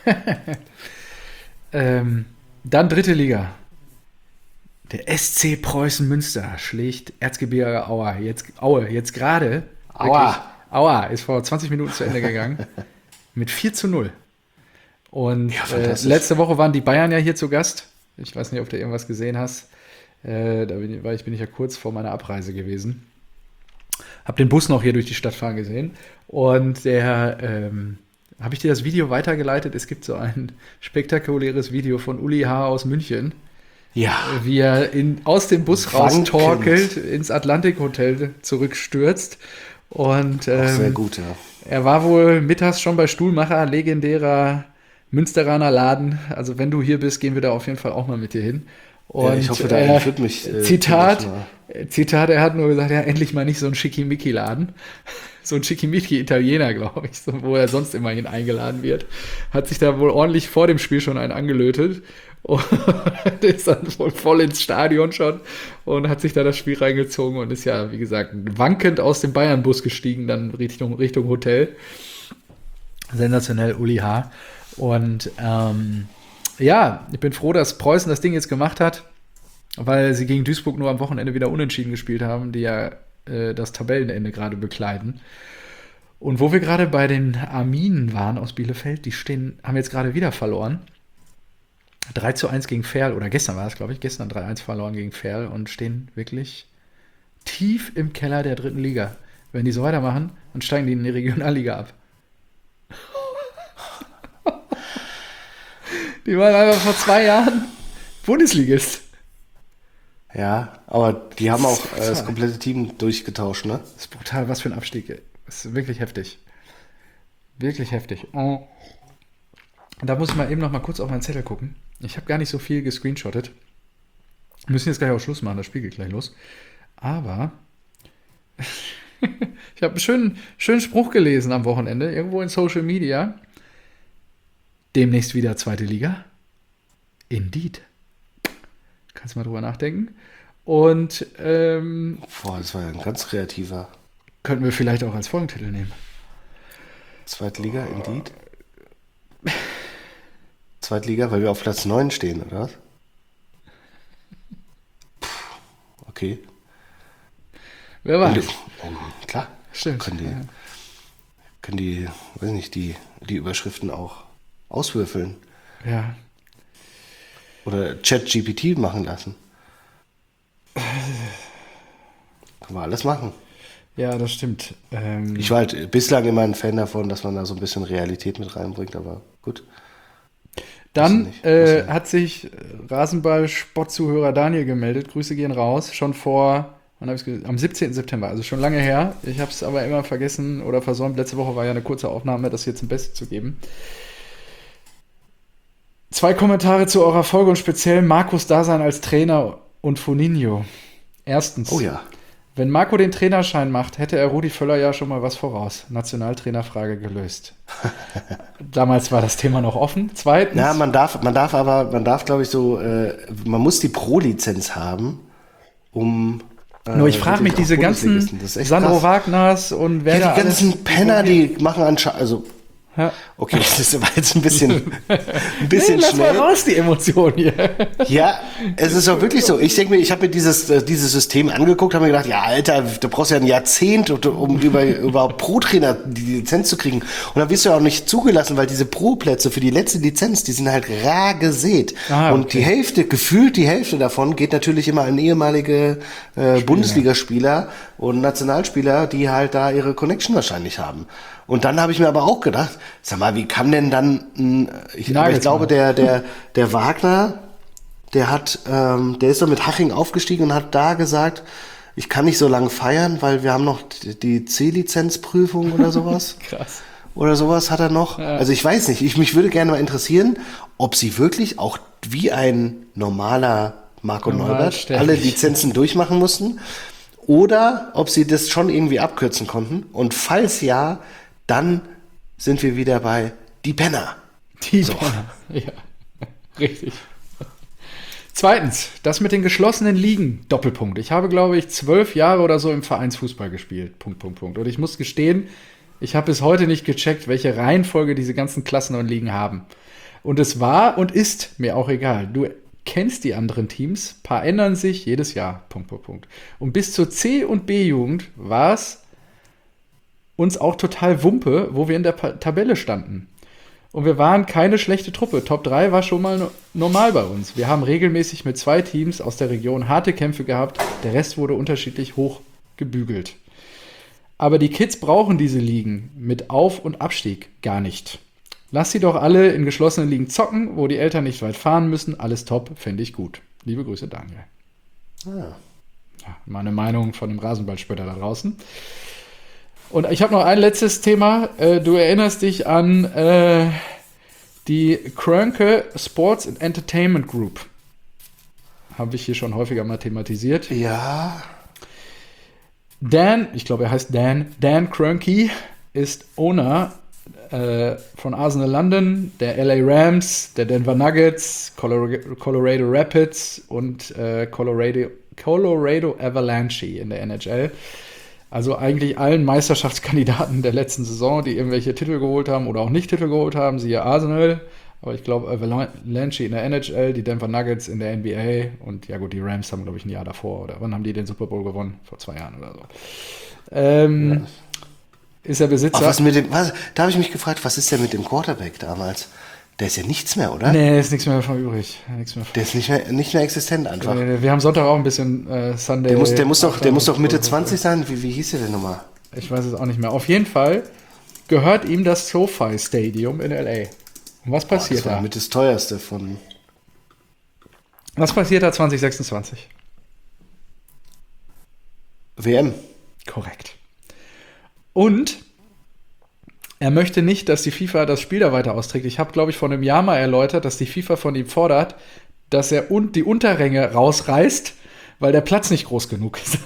Ähm, dann dritte Liga. Der S C Preußen Münster schlägt Erzgebirge Aue. Jetzt, Aue, jetzt gerade. Aua. wirklich, Aua ist vor zwanzig Minuten zu Ende gegangen. Mit vier zu null. Und Ja, äh, fantastisch. letzte Woche waren die Bayern ja hier zu Gast. Ich weiß nicht, ob du irgendwas gesehen hast. Äh, da bin ich, weil ich bin ich ja kurz vor meiner Abreise gewesen. Hab den Bus noch hier durch die Stadt fahren gesehen. Und der, ähm, habe ich dir das Video weitergeleitet? Es gibt so ein spektakuläres Video von Uli H. aus München, Ja. wie er in, aus dem Bus Wankend. raustorkelt, ins Atlantik-Hotel zurückstürzt. Und Auch sehr ähm, gut, ja. er war wohl mittags schon bei Stuhlmacher, legendärer Münsteraner Laden. Also wenn du hier bist, gehen wir da auf jeden Fall auch mal mit dir hin. Und, Ja, ich hoffe, da äh, entführt mich, äh, Zitat, Thomas äh, Zitat, er hat nur gesagt, ja, endlich mal nicht so ein Schickimicki-Laden. So ein Schickimicki-Italiener, glaube ich, so, wo er sonst immerhin eingeladen wird. Hat sich da wohl ordentlich vor dem Spiel schon einen angelötet. Und ist dann wohl voll ins Stadion schon und hat sich da das Spiel reingezogen und ist ja, wie gesagt, wankend aus dem Bayern-Bus gestiegen, dann Richtung, Richtung Hotel. Sensationell, Uli H. Und ähm, ja, ich bin froh, dass Preußen das Ding jetzt gemacht hat, weil sie gegen Duisburg nur am Wochenende wieder unentschieden gespielt haben, die ja äh, das Tabellenende gerade bekleiden. Und wo wir gerade bei den Arminen waren aus Bielefeld, die stehen, haben jetzt gerade wieder verloren. drei zu eins gegen Ferl, oder gestern war es, glaube ich, gestern drei eins verloren gegen Ferl und stehen wirklich tief im Keller der dritten Liga. Wenn die so weitermachen, dann steigen die in die Regionalliga ab. Die waren einfach vor zwei Jahren Bundesligist. Ja, aber die haben auch äh, das komplette Team durchgetauscht, ne? Das ist brutal, was für ein Abstieg. Ey. Das ist wirklich heftig. Wirklich heftig. Oh. Da muss ich mal eben noch mal kurz auf meinen Zettel gucken. Ich habe gar nicht so viel gescreenshottet. Wir müssen jetzt gleich auch Schluss machen, das Spiel geht gleich los. Aber ich habe einen schönen, schönen Spruch gelesen am Wochenende, irgendwo in Social Media. Demnächst wieder zweite Liga. Indeed. Kannst du mal drüber nachdenken. Und ähm, Boah, das war ja ein ganz kreativer. Könnten wir vielleicht auch als Folgentitel nehmen. Zweitliga, Indeed. Zweitliga, weil wir auf Platz neun stehen, oder was? Puh, okay. Wer weiß. Und, um, klar. Stimmt. Können die, ja. können die, weiß nicht, die, die Überschriften auch auswürfeln. Ja. Oder ChatGPT machen lassen. Können wir alles machen. Ja, das stimmt. Ähm, Ich war halt bislang immer ein Fan davon, dass man da so ein bisschen Realität mit reinbringt, aber gut. Dann nicht. äh, Muss hat sich Rasenball-Sport-Zuhörer Daniel gemeldet. Grüße gehen raus. Schon vor, wann hab ich's ge- am siebzehnten September, also schon lange her. Ich habe es aber immer vergessen oder versäumt. Letzte Woche war ja eine kurze Aufnahme, das hier zum Besten zu geben. Zwei Kommentare zu eurer Folge und speziell Markus Dasein als Trainer und Funinho. Erstens. Oh ja. Wenn Marco den Trainerschein macht, hätte er Rudi Völler ja schon mal was voraus. Nationaltrainerfrage gelöst. Damals war das Thema noch offen. Zweitens. Ja, man darf, man darf aber, man darf, glaube ich, so, äh, man muss die Pro-Lizenz haben, um. Äh, Nur ich frage mich, wirklich diese auch ganzen Bundesligisten, das ist echt Sandro krass. Wagners und wer Ja, da die alles- ganzen Penner, die machen anscheinend, also, Ja. okay, das war jetzt ein bisschen, ein bisschen Nee, lass schnell. mal raus, die Emotionen hier. Ja, es ist auch wirklich so. Ich denke mir, ich habe mir dieses, äh, dieses System angeguckt, habe mir gedacht, ja, Alter, du brauchst ja ein Jahrzehnt, um über, über Pro-Trainer die Lizenz zu kriegen. Und dann wirst du ja auch nicht zugelassen, weil diese Pro-Plätze für die letzte Lizenz, die sind halt rar gesät. Ah, Und okay. die Hälfte, gefühlt die Hälfte davon, geht natürlich immer an ehemalige äh, Bundesligaspieler und Nationalspieler, die halt da ihre Connection wahrscheinlich haben. Und dann habe ich mir aber auch gedacht, sag mal, wie kann denn dann, ein, ich, aber ich Nagelsmann. glaube, der, der, der Wagner, der hat, ähm, der ist doch mit Haching aufgestiegen und hat da gesagt, ich kann nicht so lange feiern, weil wir haben noch die C-Lizenzprüfung oder sowas. Krass. Oder sowas hat er noch. Ja. Also ich weiß nicht, ich, mich würde gerne mal interessieren, ob sie wirklich auch wie ein normaler Marco Normal Neubert sterben. alle Lizenzen durchmachen mussten oder ob sie das schon irgendwie abkürzen konnten. Und falls ja, dann sind wir wieder bei die Penner. Die Penner. Ja, richtig. Zweitens, das mit den geschlossenen Ligen, Doppelpunkt. Ich habe, glaube ich, zwölf Jahre oder so im Vereinsfußball gespielt, Punkt, Punkt, Punkt. Und ich muss gestehen, ich habe bis heute nicht gecheckt, welche Reihenfolge diese ganzen Klassen und Ligen haben. Und es war und ist mir auch egal. Du kennst die anderen Teams, paar ändern sich jedes Jahr, Punkt, Punkt, Punkt. Und bis zur C- und B-Jugend war es uns auch total Wumpe, wo wir in der Pa- Tabelle standen. Und wir waren keine schlechte Truppe. Top drei war schon mal no- normal bei uns. Wir haben regelmäßig mit zwei Teams aus der Region harte Kämpfe gehabt. Der Rest wurde unterschiedlich hoch gebügelt. Aber die Kids brauchen diese Ligen mit Auf- und Abstieg gar nicht. Lass sie doch alle in geschlossenen Ligen zocken, wo die Eltern nicht weit fahren müssen. Alles top, fände ich gut. Liebe Grüße, Daniel. Ah. Ja, meine Meinung von dem Rasenballspötter da draußen. Und ich habe noch ein letztes Thema. Äh, du erinnerst dich an äh, die Krönke Sports and Entertainment Group. Habe ich hier schon häufiger mal thematisiert. Ja, Dan, ich glaube, er heißt Dan, Dan Kroenke ist Owner äh, von Arsenal London, der L A Rams, der Denver Nuggets, Colorado, Colorado Rapids und äh, Colorado, Colorado Avalanche in der N H L. Also eigentlich allen Meisterschaftskandidaten der letzten Saison, die irgendwelche Titel geholt haben oder auch nicht Titel geholt haben, siehe Arsenal, Aber ich glaube, Avalanche in der N H L, die Denver Nuggets in der N B A und ja gut, die Rams haben, glaube ich, ein Jahr davor. Oder wann haben die den Super Bowl gewonnen? Vor zwei Jahren oder so. Ähm, ja. Ist er Besitzer. Ach, was mit dem, was, da habe ich mich gefragt, was ist denn mit dem Quarterback damals? Der ist ja nichts mehr, oder? Nee, ist nichts mehr davon übrig. Nichts mehr. Der ist nicht mehr, nicht mehr existent einfach. Wir haben Sonntag auch ein bisschen äh, Sunday. Der muss, der muss doch, der muss doch Mitte zwanzig sein. Wie, wie hieß der denn nochmal? Ich weiß es auch nicht mehr. Auf jeden Fall gehört ihm das SoFi Stadium in L A. Und was passiert oh, das war da? mit das teuerste von. Was passiert da zwanzig sechsundzwanzig? W M. Korrekt. Und er möchte nicht, dass die FIFA das Spiel da weiter austrägt. Ich habe, glaube ich, vor einem Jahr mal erläutert, dass die FIFA von ihm fordert, dass er un- die Unterränge rausreißt, weil der Platz nicht groß genug ist.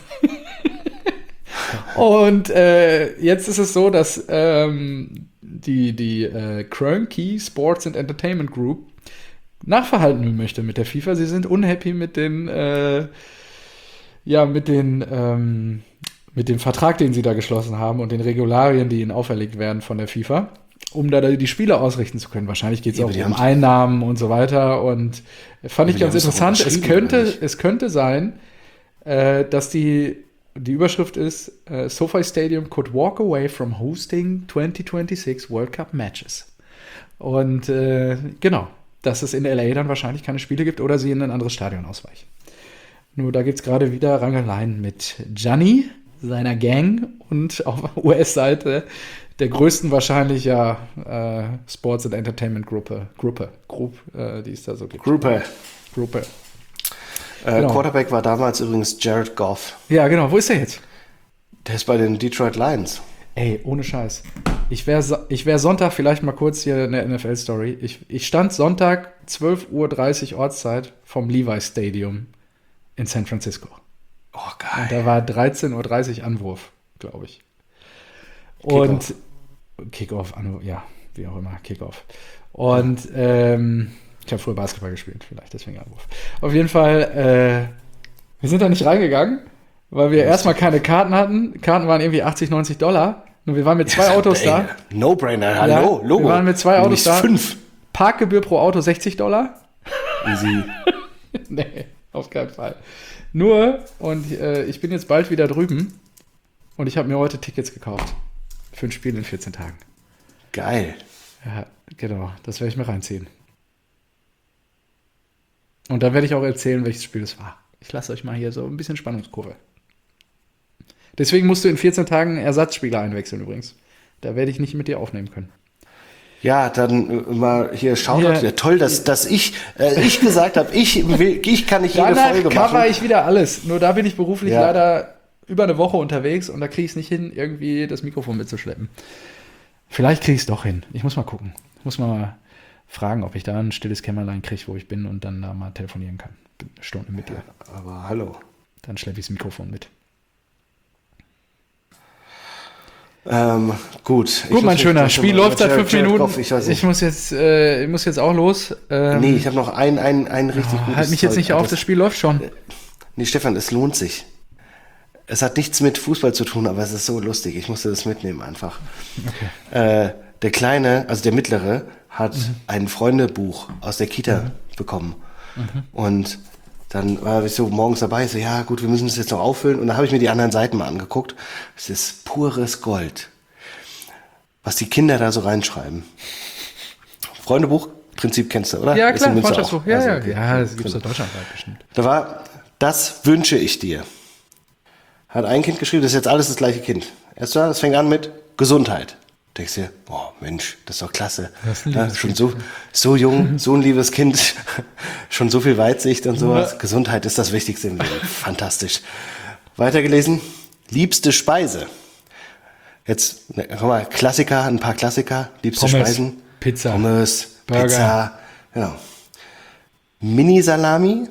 Und äh, jetzt ist es so, dass ähm, die, die äh, Kroenke Sports and Entertainment Group nachverhalten möchte mit der FIFA. Sie sind unhappy mit den, äh, ja, mit den, ähm, mit dem Vertrag, den sie da geschlossen haben und den Regularien, die ihnen auferlegt werden von der FIFA, um da die Spiele ausrichten zu können. Wahrscheinlich geht es Ja, auch aber die um haben- Einnahmen und so weiter. Und fand Aber ich die ganz haben es doch interessant. Es unterschrieben, könnte, oder nicht? es könnte sein, äh, dass die, die Überschrift ist, äh, SoFi Stadium could walk away from hosting twenty twenty-six World Cup Matches. Und äh, genau, dass es in L A dann wahrscheinlich keine Spiele gibt oder sie in ein anderes Stadion ausweichen. Nur da gibt es gerade wieder Rangeleien mit Gianni, seiner Gang und auf U S-Seite der größten wahrscheinlich ja äh, Sports and Entertainment Gruppe, Gruppe, Group, äh, die es da so gibt. Gruppe. Gruppe. Äh, Genau. Quarterback war damals übrigens Jared Goff. Ja, genau. Wo ist der jetzt? Der ist bei den Detroit Lions. Ey, ohne Scheiß. Ich wäre ich wär Sonntag, vielleicht mal kurz hier eine N F L-Story. Ich, ich stand Sonntag zwölf Uhr dreißig Ortszeit vom Levi's Stadium in San Francisco. Oh, Und geil. da war dreizehn Uhr dreißig Anwurf, glaube ich. Und Kickoff, Anwurf, ja, wie auch immer, Kickoff. Und ähm, ich habe früher Basketball gespielt, vielleicht deswegen Anwurf. Auf jeden Fall, äh, wir sind da nicht reingegangen, weil wir erstmal keine Karten hatten. Karten waren irgendwie achtzig, neunzig Dollar. Nur wir waren mit zwei Ja, Autos ey, da. No-brainer, Ja, hallo, Logo. wir waren mit zwei Autos Nicht da. fünf. Parkgebühr pro Auto sechzig Dollar. Easy. Nee, auf keinen Fall. Nur, und äh, ich bin jetzt bald wieder drüben und ich habe mir heute Tickets gekauft. Für ein Spiel in vierzehn Tagen. Geil. Ja, genau. Das werde ich mir reinziehen. Und dann werde ich auch erzählen, welches Spiel es war. Ich lasse euch mal hier so ein bisschen Spannungskurve. Deswegen musst du in vierzehn Tagen Ersatzspieler einwechseln übrigens. Da werde ich nicht mit dir aufnehmen können. Ja, dann äh, mal hier Shoutout. Hier. Ja, toll, dass, dass ich, äh, ich gesagt habe, ich, will, ich kann nicht jede Danach Folge cover machen. ich wieder alles. Nur da bin ich beruflich Ja. leider über eine Woche unterwegs und da kriege ich es nicht hin, irgendwie das Mikrofon mitzuschleppen. Vielleicht kriege ich es doch hin. Ich muss mal gucken. Ich muss mal fragen, ob ich da ein stilles Kämmerlein kriege, wo ich bin und dann da mal telefonieren kann. Bin eine Stunde mit dir. Aber hallo. Dann schleppe ich das Mikrofon mit. Ähm, gut. Gut, Ich mein muss schöner. mich Spiel schon mal läuft seit über fünf Jared Minuten. Goff, ich weiß nicht. Ich muss jetzt, äh, ich muss jetzt auch los. Ähm, Nee, ich habe noch ein, ein, ein richtig gutes halt mich jetzt Zeug. nicht auf, das Spiel läuft schon. Nee, Stefan, es lohnt sich. Es hat nichts mit Fußball zu tun, aber es ist so lustig. Ich musste das mitnehmen einfach. Okay. Äh, der Kleine, also der Mittlere, hat Mhm. ein Freundebuch aus der Kita bekommen. Und dann war ich so morgens dabei, so, ja gut, wir müssen das jetzt noch auffüllen. Und dann habe ich mir die anderen Seiten mal angeguckt. Es ist pures Gold, was die Kinder da so reinschreiben. Freundebuch, Prinzip kennst du, oder? Ja, Ist klar, in Münster Freundschaftsbuch. auch. Ja, Also, ja, okay. ja, das gibt es ja deutschlandweit bestimmt. Da war, das wünsche ich dir. Hat ein Kind geschrieben, das ist jetzt alles das gleiche Kind. Erst mal, das fängt an mit Gesundheit. Denkst dir, oh Mensch, das ist doch klasse. Das ist ein Ja, liebes schon so, so jung, so ein liebes Kind, schon so viel Weitsicht und sowas. Ja. Gesundheit ist das Wichtigste im Leben. Fantastisch. Weitergelesen, liebste Speise. Jetzt, ne, komm mal, Klassiker, ein paar Klassiker. Liebste Pommes, Speisen. Pizza, Pommes, Burger. Pizza. Genau. Mini-Salami.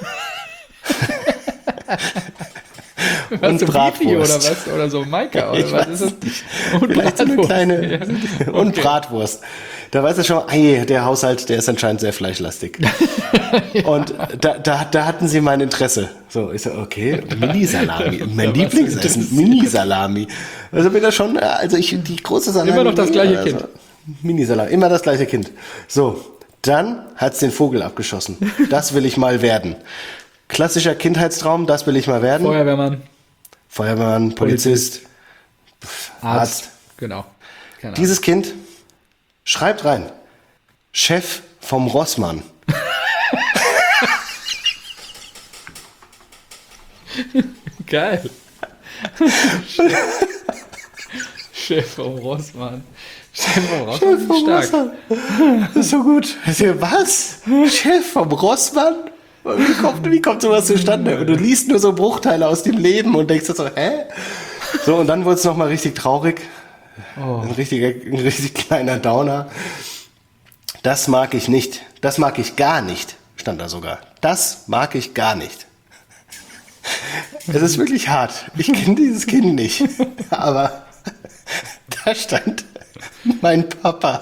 Was, und so Beefy Bratwurst. oder was? Oder so Maika oder Ich was weiß ist das? Und Vielleicht so eine Bratwurst. kleine. Ja. Und Okay. Bratwurst. Da weißt du schon, ey, der Haushalt, der ist anscheinend sehr fleischlastig. Und da, da, da hatten sie mein Interesse. So, ich so, okay, Mini-Salami. Mein Da warst du Lieblingsessen, interessiert. Mini-Salami. Also bin da schon, also ich, die große Salami. Immer noch das gleiche also, Kind. Mini-Salami, immer das gleiche Kind. So, Dann hat's den Vogel abgeschossen. Das will ich mal werden. Klassischer Kindheitstraum, das will ich mal werden. Feuerwehrmann. Feuerwehrmann, Polizist, Arzt. Arzt. Genau. Keine Dieses Kind schreibt rein. Chef vom Rossmann. Ahnung. Geil. Chef vom Rossmann. Chef vom Rossmann ist stark. Rossmann. Das ist so gut. Was? Chef vom Rossmann? Wie kommt, wie kommt sowas zustande? Und du liest nur so Bruchteile aus dem Leben und denkst dir so, hä? So, und dann wurde es nochmal richtig traurig. Oh. Ein, richtiger, ein richtig kleiner Downer. Das mag ich nicht. Das mag ich gar nicht, stand da sogar. Das mag ich gar nicht. Es ist wirklich hart. Ich kenne dieses Kind nicht. Aber da stand mein Papa.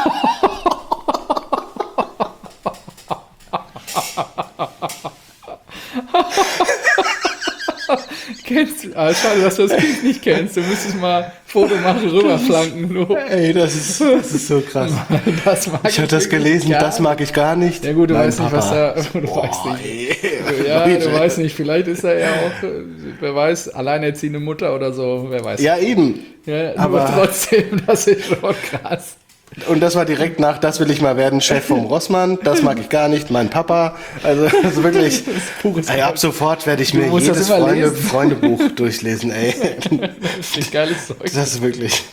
Kennst du? Ah, schade, dass du das Kind nicht kennst. Du müsstest mal ein Foto machen, rüberflanken. Nur. Ey, das ist, das ist so krass. Das mag Ich habe das gelesen, das mag ich gar nicht. Ja gut, du Mein weißt nicht, was Papa. da... Du Boah, weißt nicht. ey. Ja, Leute. du weißt nicht, vielleicht ist er ja auch, äh, wer weiß, alleinerziehende Mutter oder so, wer weiß. Ja, eben. Ja, aber- aber trotzdem, das ist schon krass. Und das war direkt nach, das will ich mal werden, Chef vom Rossmann. Das mag ich gar nicht, mein Papa. Also, das ist wirklich. Pures Ey, ab sofort werde ich Du mir musst das jedes immer Freunde, lesen. Freundebuch durchlesen, ey. Das ist geiles Zeug. Das ist wirklich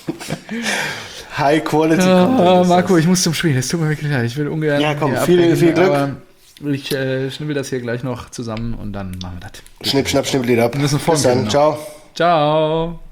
High Quality Ah, Content. ist Marco, das. ich muss zum Spiel. Es tut mir wirklich leid. Ich will ungern. Ja, komm, hier viel- abbrechen, viel Glück. aber Ich äh, schnibbel das hier gleich noch zusammen und dann machen wir das. Schnipp, schnapp, schnippel, ab. müssen Bis Folgen dann, noch. ciao. Ciao.